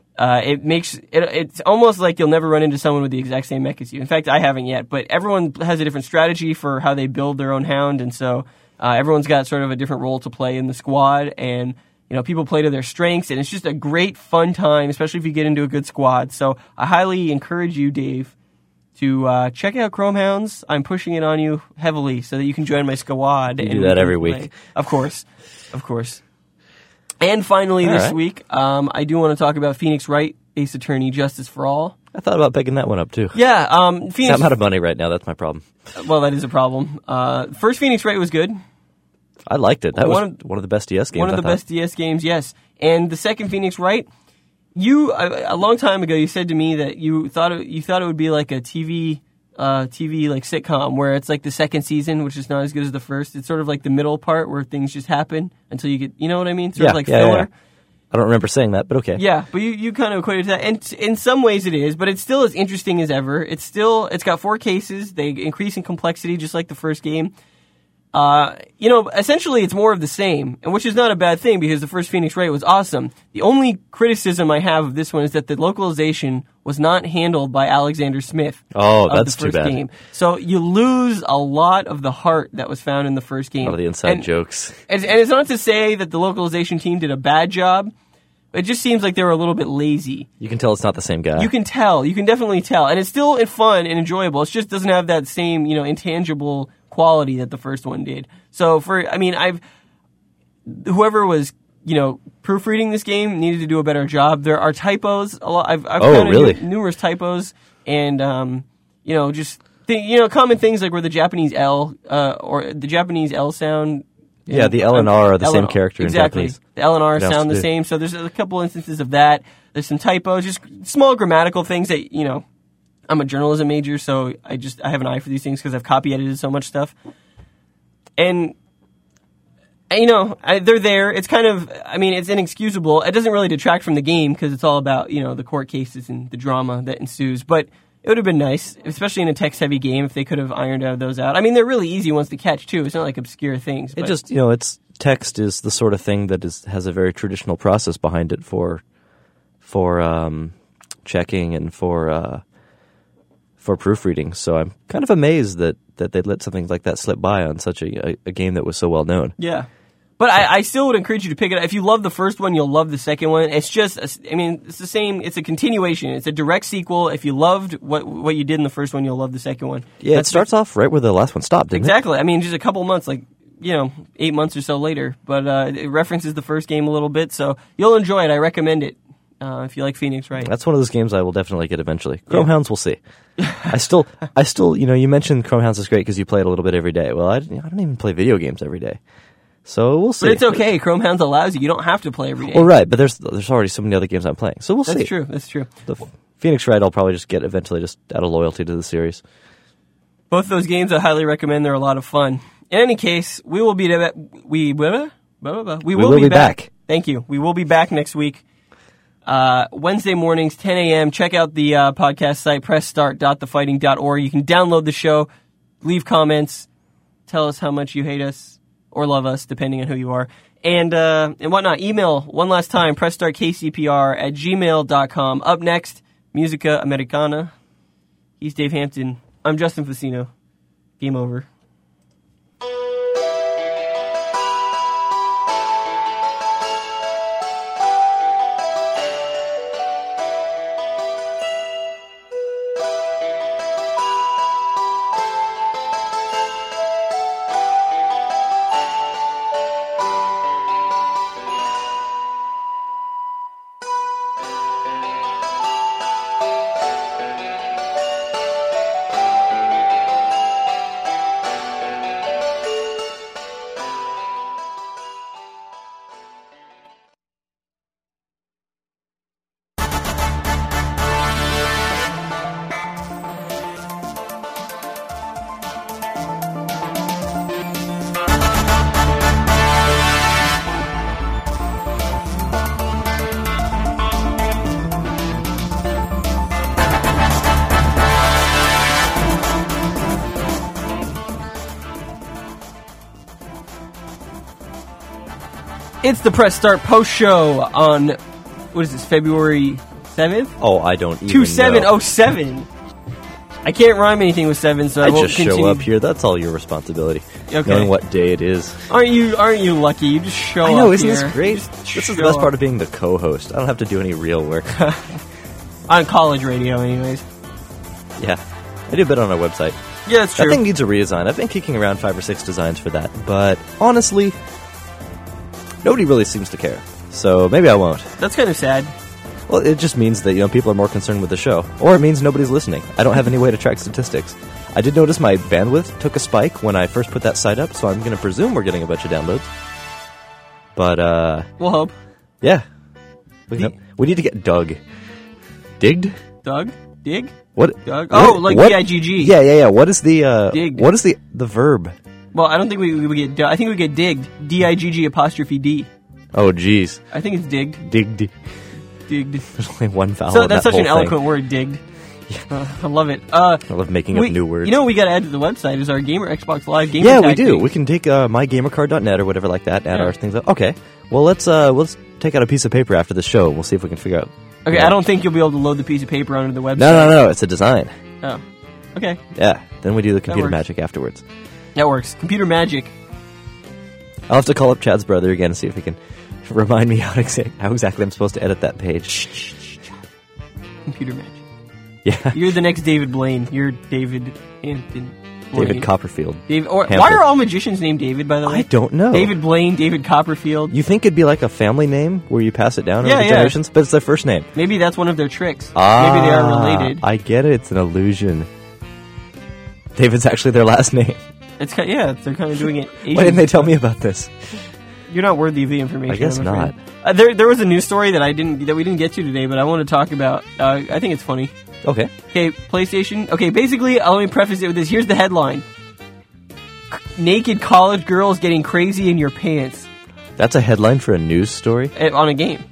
it's almost like you'll never run into someone with the exact same mech as you. In fact, I haven't yet, but everyone has a different strategy for how they build their own Hound, and so Everyone's got sort of a different role to play in the squad, and people play to their strengths, and it's just a great fun time, especially if you get into a good squad. So I highly encourage you, Dave, to check out Chrome Hounds. I'm pushing it on you heavily so that you can join my squad. You do that every week. Of course. And finally, this week, I do want to talk about Phoenix Wright, Ace Attorney, Justice for All. I thought about picking that one up, too. Yeah. Phoenix, I'm out of money right now. That's my problem. Well, that is a problem. First Phoenix Wright was good. I liked it. That was one of the best DS games. One of the best DS games, yes. And the second Phoenix Wright, a long time ago, you said to me that you thought it would be like a TV like sitcom where it's like the second season, which is not as good as the first. It's sort of like the middle part where things just happen until you get, you know what I mean? Sort of like filler. Yeah. I don't remember saying that, but okay. Yeah, but you kind of equated to that. And in some ways it is, but it's still as interesting as ever. It's got 4 cases. They increase in complexity just like the first game. Essentially it's more of the same, and which is not a bad thing because the first Phoenix Wright was awesome. The only criticism I have of this one is that the localization was not handled by Alexander Smith. Oh, that's the first too bad. Game. So you lose a lot of the heart that was found in the first game. All the inside jokes. And it's not to say that the localization team did a bad job. It just seems like they were a little bit lazy. You can tell it's not the same guy. You can tell. You can definitely tell. And it's still fun and enjoyable. It just doesn't have that same, intangible quality that the first one did. So whoever was, proofreading this game needed to do a better job. There are typos. A lot. I've really? Numerous typos, and common things like where the Japanese L or the Japanese L sound. Yeah, the L and R are the same character exactly. in Japanese. The L and R sound the same, so there's a couple instances of that. There's some typos, just small grammatical things that, I'm a journalism major, so I have an eye for these things because I've copy edited so much stuff. And they're there. It's kind of, it's inexcusable. It doesn't really detract from the game because it's all about, the court cases and the drama that ensues. But it would have been nice, especially in a text-heavy game, if they could have ironed those out. They're really easy ones to catch, too. It's not like obscure things. It just, it's text is the sort of thing that has a very traditional process behind it for checking and for proofreading. So I'm kind of amazed that they'd let something like that slip by on such a game that was so well known. Yeah. But I still would encourage you to pick it up. If you love the first one, you'll love the second one. It's just, it's the same. It's a continuation. It's a direct sequel. If you loved what you did in the first one, you'll love the second one. Yeah, it starts off right where the last one stopped, didn't it? Exactly. Just a couple months, 8 months or so later. But it references the first game a little bit, so you'll enjoy it. I recommend it if you like Phoenix Wright. That's one of those games I will definitely get eventually. Chrome Hounds, we'll see. I still, you mentioned Chrome Hounds is great because you play it a little bit every day. Well, I don't even play video games every day. So we'll see. But it's okay. Chrome Hounds allows you. You don't have to play every day. Well, right, but there's already so many other games I'm playing. So we'll see. That's true. The Phoenix Wright I'll probably just get eventually just out of loyalty to the series. Both those games I highly recommend. They're a lot of fun. In any case, we will be back. Thank you. We will be back next week. Wednesday mornings, 10 a.m. Check out the podcast site, pressstart.thefighting.org. You can download the show, leave comments, tell us how much you hate us or love us, depending on who you are, and whatnot. Email one last time, pressstartkcpr@gmail.com. Up next, Musica Americana. He's Dave Hampton. I'm Justin Facino. Game over. It's the Press Start post show on, what is this, February 7th? Oh, I don't even 2707. I can't rhyme anything with 7, so I I won't just continue. show up here. That's all your responsibility. Okay. Knowing what day it is. Aren't you lucky? You just show up. I know, isn't here. this great? Just This is the show best up. part of being the co-host. I don't have to do any real work. On college radio, anyways. Yeah. I do a bit on our website. Yeah, that's That true. thing needs a redesign. I've been kicking around 5 or 6 designs for that. But honestly, nobody really seems to care. So maybe I won't. That's kind of sad. Well, it just means that, people are more concerned with the show. Or it means nobody's listening. I don't have any way to track statistics. I did notice my bandwidth took a spike when I first put that site up, so I'm going to presume we're getting a bunch of downloads. But, We'll hope. yeah. We need to get Doug. Digged? Doug? Dig? What? Doug? Oh, like D-I-G-G. Yeah. What is the, Digged. what is the verb? Well, I don't think we would get... I think we get digged. D-I-G-G''D. Oh, geez. I think it's digged. Digged. Digged. There's only one vowel So in that's that such an whole thing. eloquent word, digged. I love it. I love making up new words. You know what we got to add to the website is our Gamer Xbox Live gamer Yeah, we tag do. thing. We can take mygamercard.net or whatever like that, add Yeah. our things up. Okay. Well, let's take out a piece of paper after the show. We'll see if we can figure out. Okay, I don't think you'll be able to load the piece of paper onto the website. No. It's a design. Oh. Okay, Yeah. Then we do the computer works. magic afterwards. that works. Computer magic. I'll have to call up Chad's brother again and see if he can remind me how exactly I'm supposed to edit that page. Computer magic. Yeah. You're the next David Blaine. You're David Hampton. Blaine. David Copperfield. Why Hampton. are all magicians named David, by the way? I don't know. David Blaine, David Copperfield. You think it'd be like a family name where you pass it down Yeah, over the yeah. generations, but it's their first name. Maybe that's one of their tricks. Maybe they are related. I get it. It's an illusion. David's actually their last name. It's kind they're kind of doing it. Why didn't they tell me about this? You're not worthy of the information. I guess I'm afraid. not. There was a news story that we didn't get to today, but I want to talk about. I think it's funny. Okay. Okay, PlayStation. Okay, basically, let me preface it with this. Here's the headline: Naked college girls getting crazy in your pants That's a headline for a news story? on a game.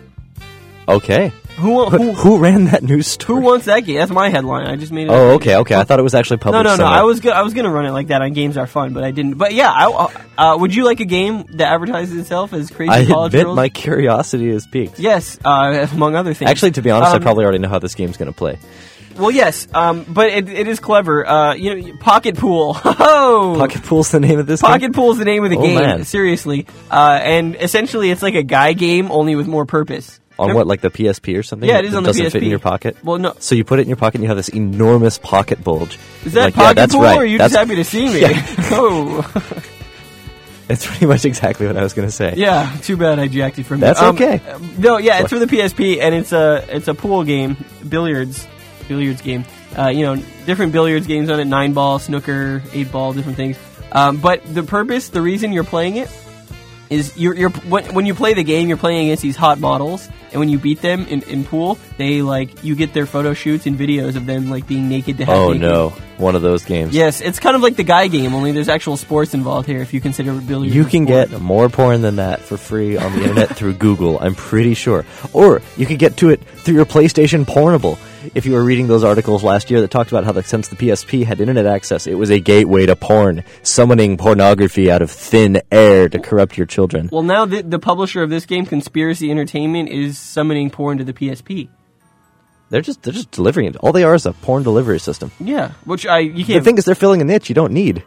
Okay. Who Who ran that news story? wants that game? That's my headline. I just made it. Oh, okay. I thought it was actually No, published no. somewhere. I was gonna run it like that on Games Are Fun, but I didn't. But yeah, would you like a game that advertises itself as crazy I college admit girls? my curiosity is piqued. Yes, among other things. Actually, to be honest, I probably already know how this game's going to play. Well, yes, but it is clever. Pocket Pool. Oh, Pocket Pool's the name of this Pocket game? Pool's the name of the Oh, game. man. Seriously, and essentially, it's like a guy game only with more purpose. On what, like the PSP or something? Yeah, it is on the doesn't PSP. fit in your pocket? Well, no. So you put it in your pocket and you have this enormous pocket bulge. Is that Like, Pocket yeah, that's Pool, right. or are you That's- just happy to see me? Yeah. Oh, It's pretty much exactly what I was going to say. yeah. Too bad I jacked it from That's you. okay. No, yeah, it's for the PSP, and it's a pool game, billiards game. Different billiards games on it: 9-ball, snooker, 8-ball, different things. But the reason you're playing it is when you play the game, you're playing against these hot models, and when you beat them in pool, they you get their photo shoots and videos of them being naked to half Oh, naked. no. One of those games. Yes, it's kind of like the guy game, only there's actual sports involved here. If you consider billiards, You a can sport. get more porn than that for free on the internet through Google, I'm pretty sure. Or you could get to it through your PlayStation Pornable. If you were reading those articles last year that talked about how since the PSP had internet access, it was a gateway to porn, summoning pornography out of thin air to corrupt your children. Well, now the publisher of this game, Conspiracy Entertainment, is summoning porn to the PSP. They're just delivering it. All they are is a porn delivery system. Yeah, which you The can't. thing is, they're filling a niche you don't need.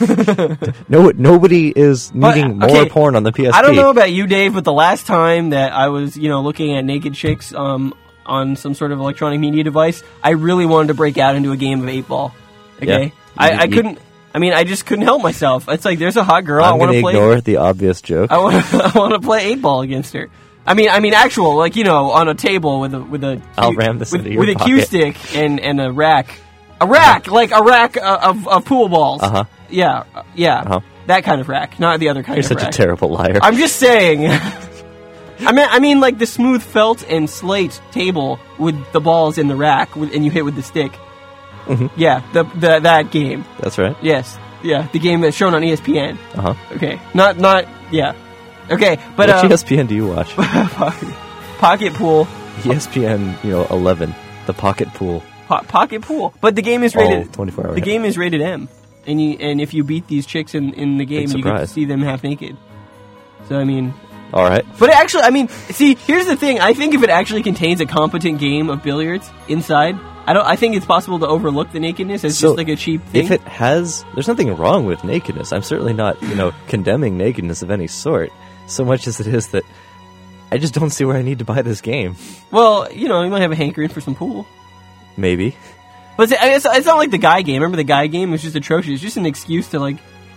Nobody is needing more okay, porn on the PSP. I don't know about you, Dave, but the last time that I was, looking at naked chicks on some sort of electronic media device, I really wanted to break out into a game of 8-ball. Okay, Yeah. I couldn't. I mean, I just couldn't help myself. It's like there's a hot girl. I'm I want going to to play. ignore the obvious joke. I want to play 8-ball against her. I mean, actual, on a table with a. I'll ram this into your with a cue pocket. stick and a rack. A rack, like a rack of pool balls. Uh-huh. Yeah, yeah. Uh-huh. That kind of rack, not the other kind You're of such rack. a terrible liar. I'm just saying. I mean, like the smooth felt and slate table with the balls in the rack, and you hit with the stick. Mhm. Yeah, that game. That's right. Yes, yeah, the game that's shown on ESPN. Uh-huh. Okay, not yeah. Okay, but Which ESPN do you watch? Pocket Pool. ESPN, 11. The Pocket Pool. Pocket Pool. But the game is rated. 24 hour. The game is rated M, and if you beat these chicks in the game, Big you get to surprise. see them half naked. So I mean. All right. But actually, I mean, see, here's the thing. I think if it actually contains a competent game of billiards inside, I think it's possible to overlook the nakedness as just like a cheap thing. If it has, there's nothing wrong with nakedness. I'm certainly not, condemning nakedness of any sort. So much as it is that I just don't see where I need to buy this game. Well, you might have a hankering for some pool. Maybe. But it's not like the guy game. Remember the guy game was just atrocious. It's just an excuse to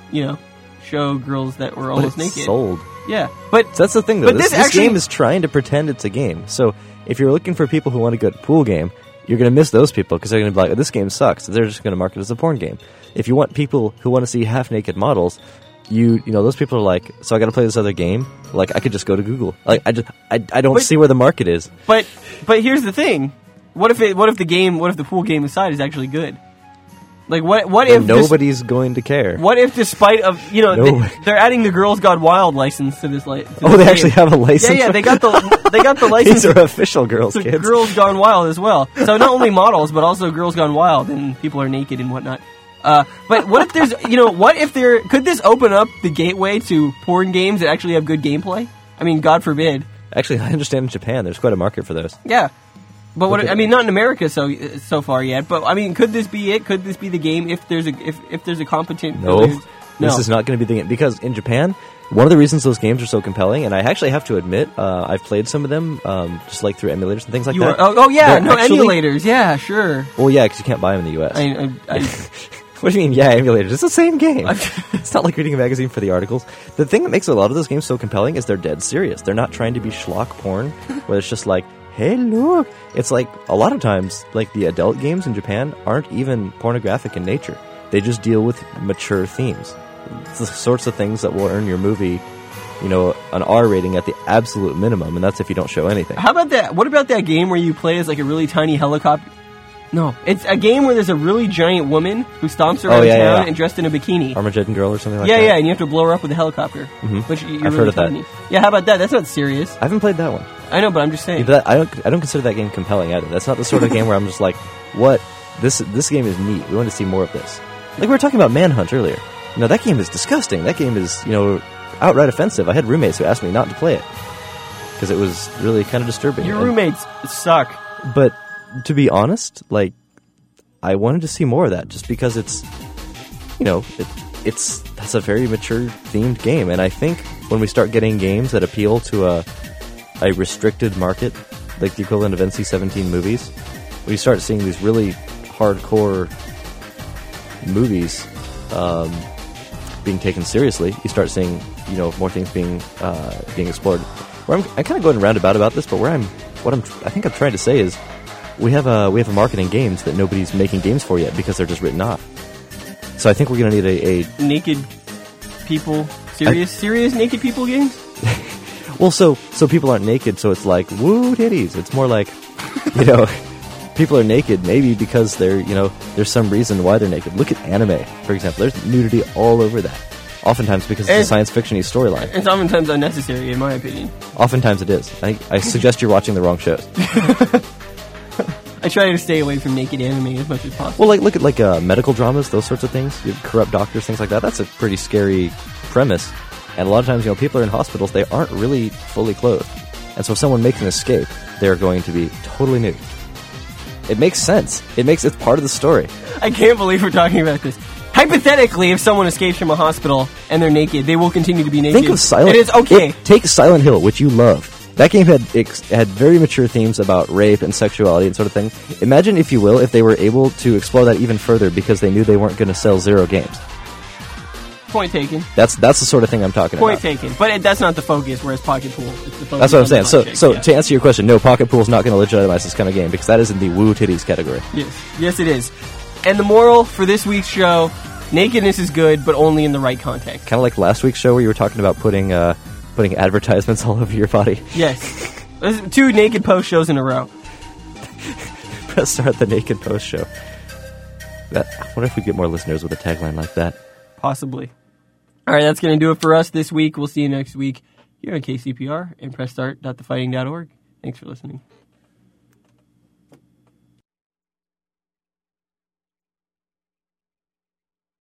show girls that were almost naked. Sold. Yeah, but so that's the thing though. But this game is trying to pretend it's a game. So if you're looking for people who want a good pool game, you're going to miss those people because they're going to be like, oh, this game sucks. So they're just going to market it as a porn game. If you want people who want to see half-naked models, those people are like, so I got to play this other game? Like, I could just go to Google. Like, I don't see where the market is. But here's the thing. What if the pool game aside is actually good? Like, what if nobody's going to care? What if, despite of they're adding the Girls Gone Wild license to this? They actually have a license. Yeah, they got the license. These are official girls, kids. Girls Gone Wild as well. So not only models, but also Girls Gone Wild, and people are naked and whatnot. But what if there's, could this open up the gateway to porn games that actually have good gameplay? I mean, God forbid. Actually, I understand in Japan there's quite a market for those. Yeah. But not in America so far yet. But I mean, could this be it? Could this be the game if there's a competent? No, this is not going to be the game because in Japan, one of the reasons those games are so compelling, and I actually have to admit, I've played some of them, just like through emulators and things like that. Emulators, yeah, sure. Well, yeah, because you can't buy them in the U.S. What do you mean? Yeah, emulators. It's the same game. It's not like reading a magazine for the articles. The thing that makes a lot of those games so compelling is they're dead serious. They're not trying to be schlock porn, where it's just like, hey, look. It's like, a lot of times, like, the adult games in Japan aren't even pornographic in nature. They just deal with mature themes. It's the sorts of things that will earn your movie, an R rating at the absolute minimum, and that's if you don't show anything. How about that? What about that game where you play as, like, a really tiny helicopter? No, it's a game where there's a really giant woman who stomps around town and dressed in a bikini. Armageddon Girl or something like that? Yeah, and you have to blow her up with a helicopter. Mm-hmm. Which you're I've really heard of tiny. that. Yeah, how about that? That's not serious. I haven't played that one. I know, but I'm just saying. Yeah, but I don't consider that game compelling either. That's not the sort of game where I'm just like, what? This game is neat. We want to see more of this. Like we were talking about Manhunt earlier. That game is disgusting. That game is, outright offensive. I had roommates who asked me not to play it because it was really kind of disturbing. Your roommates suck. But to be honest, like, I wanted to see more of that just because it's, that's a very mature themed game. And I think when we start getting games that appeal to a restricted market, like the equivalent of NC-17 movies, when you start seeing these really hardcore movies being taken seriously, you start seeing, more things being explored. Where I'm kind of going roundabout about this, but I think I'm trying to say is, we have a market in games that nobody's making games for yet because they're just written off. So I think we're going to need a naked people, serious naked people games. Well, so people aren't naked, so it's like woo titties. It's more like, people are naked maybe because they're there's some reason why they're naked. Look at anime, for example. There's nudity all over that. Oftentimes because it's a science fiction-y storyline. It's oftentimes unnecessary, in my opinion. Oftentimes it is. I suggest you're watching the wrong shows. I try to stay away from naked anime as much as possible. Well, look at medical dramas, those sorts of things. You have corrupt doctors, things like that. That's a pretty scary premise. And a lot of times, people are in hospitals, they aren't really fully clothed. And so if someone makes an escape, they're going to be totally nude. It makes sense. It's part of the story. I can't believe we're talking about this. Hypothetically, if someone escapes from a hospital and they're naked, they will continue to be naked. Think of Silent Hill. It is okay. Take Silent Hill, which you love. That game had very mature themes about rape and sexuality and sort of thing. Imagine, if you will, if they were able to explore that even further because they knew they weren't going to sell 0 games. Point taken. That's the sort of thing I'm talking about. Point taken. But that's not the focus, whereas Pocket Pool is the focus. That's what I'm saying. So to answer your question, no, Pocket Pool's not going to legitimize this kind of game because that is in the woo titties category. Yes, it is. And the moral for this week's show, nakedness is good, but only in the right context. Kind of like last week's show where you were talking about putting advertisements all over your body. Yes. 2 naked post shows in a row. Press start the naked post show. I wonder if we get more listeners with a tagline like that. Possibly. All right, that's going to do it for us this week. We'll see you next week here on KCPR and pressstart.thefighting.org. Thanks for listening.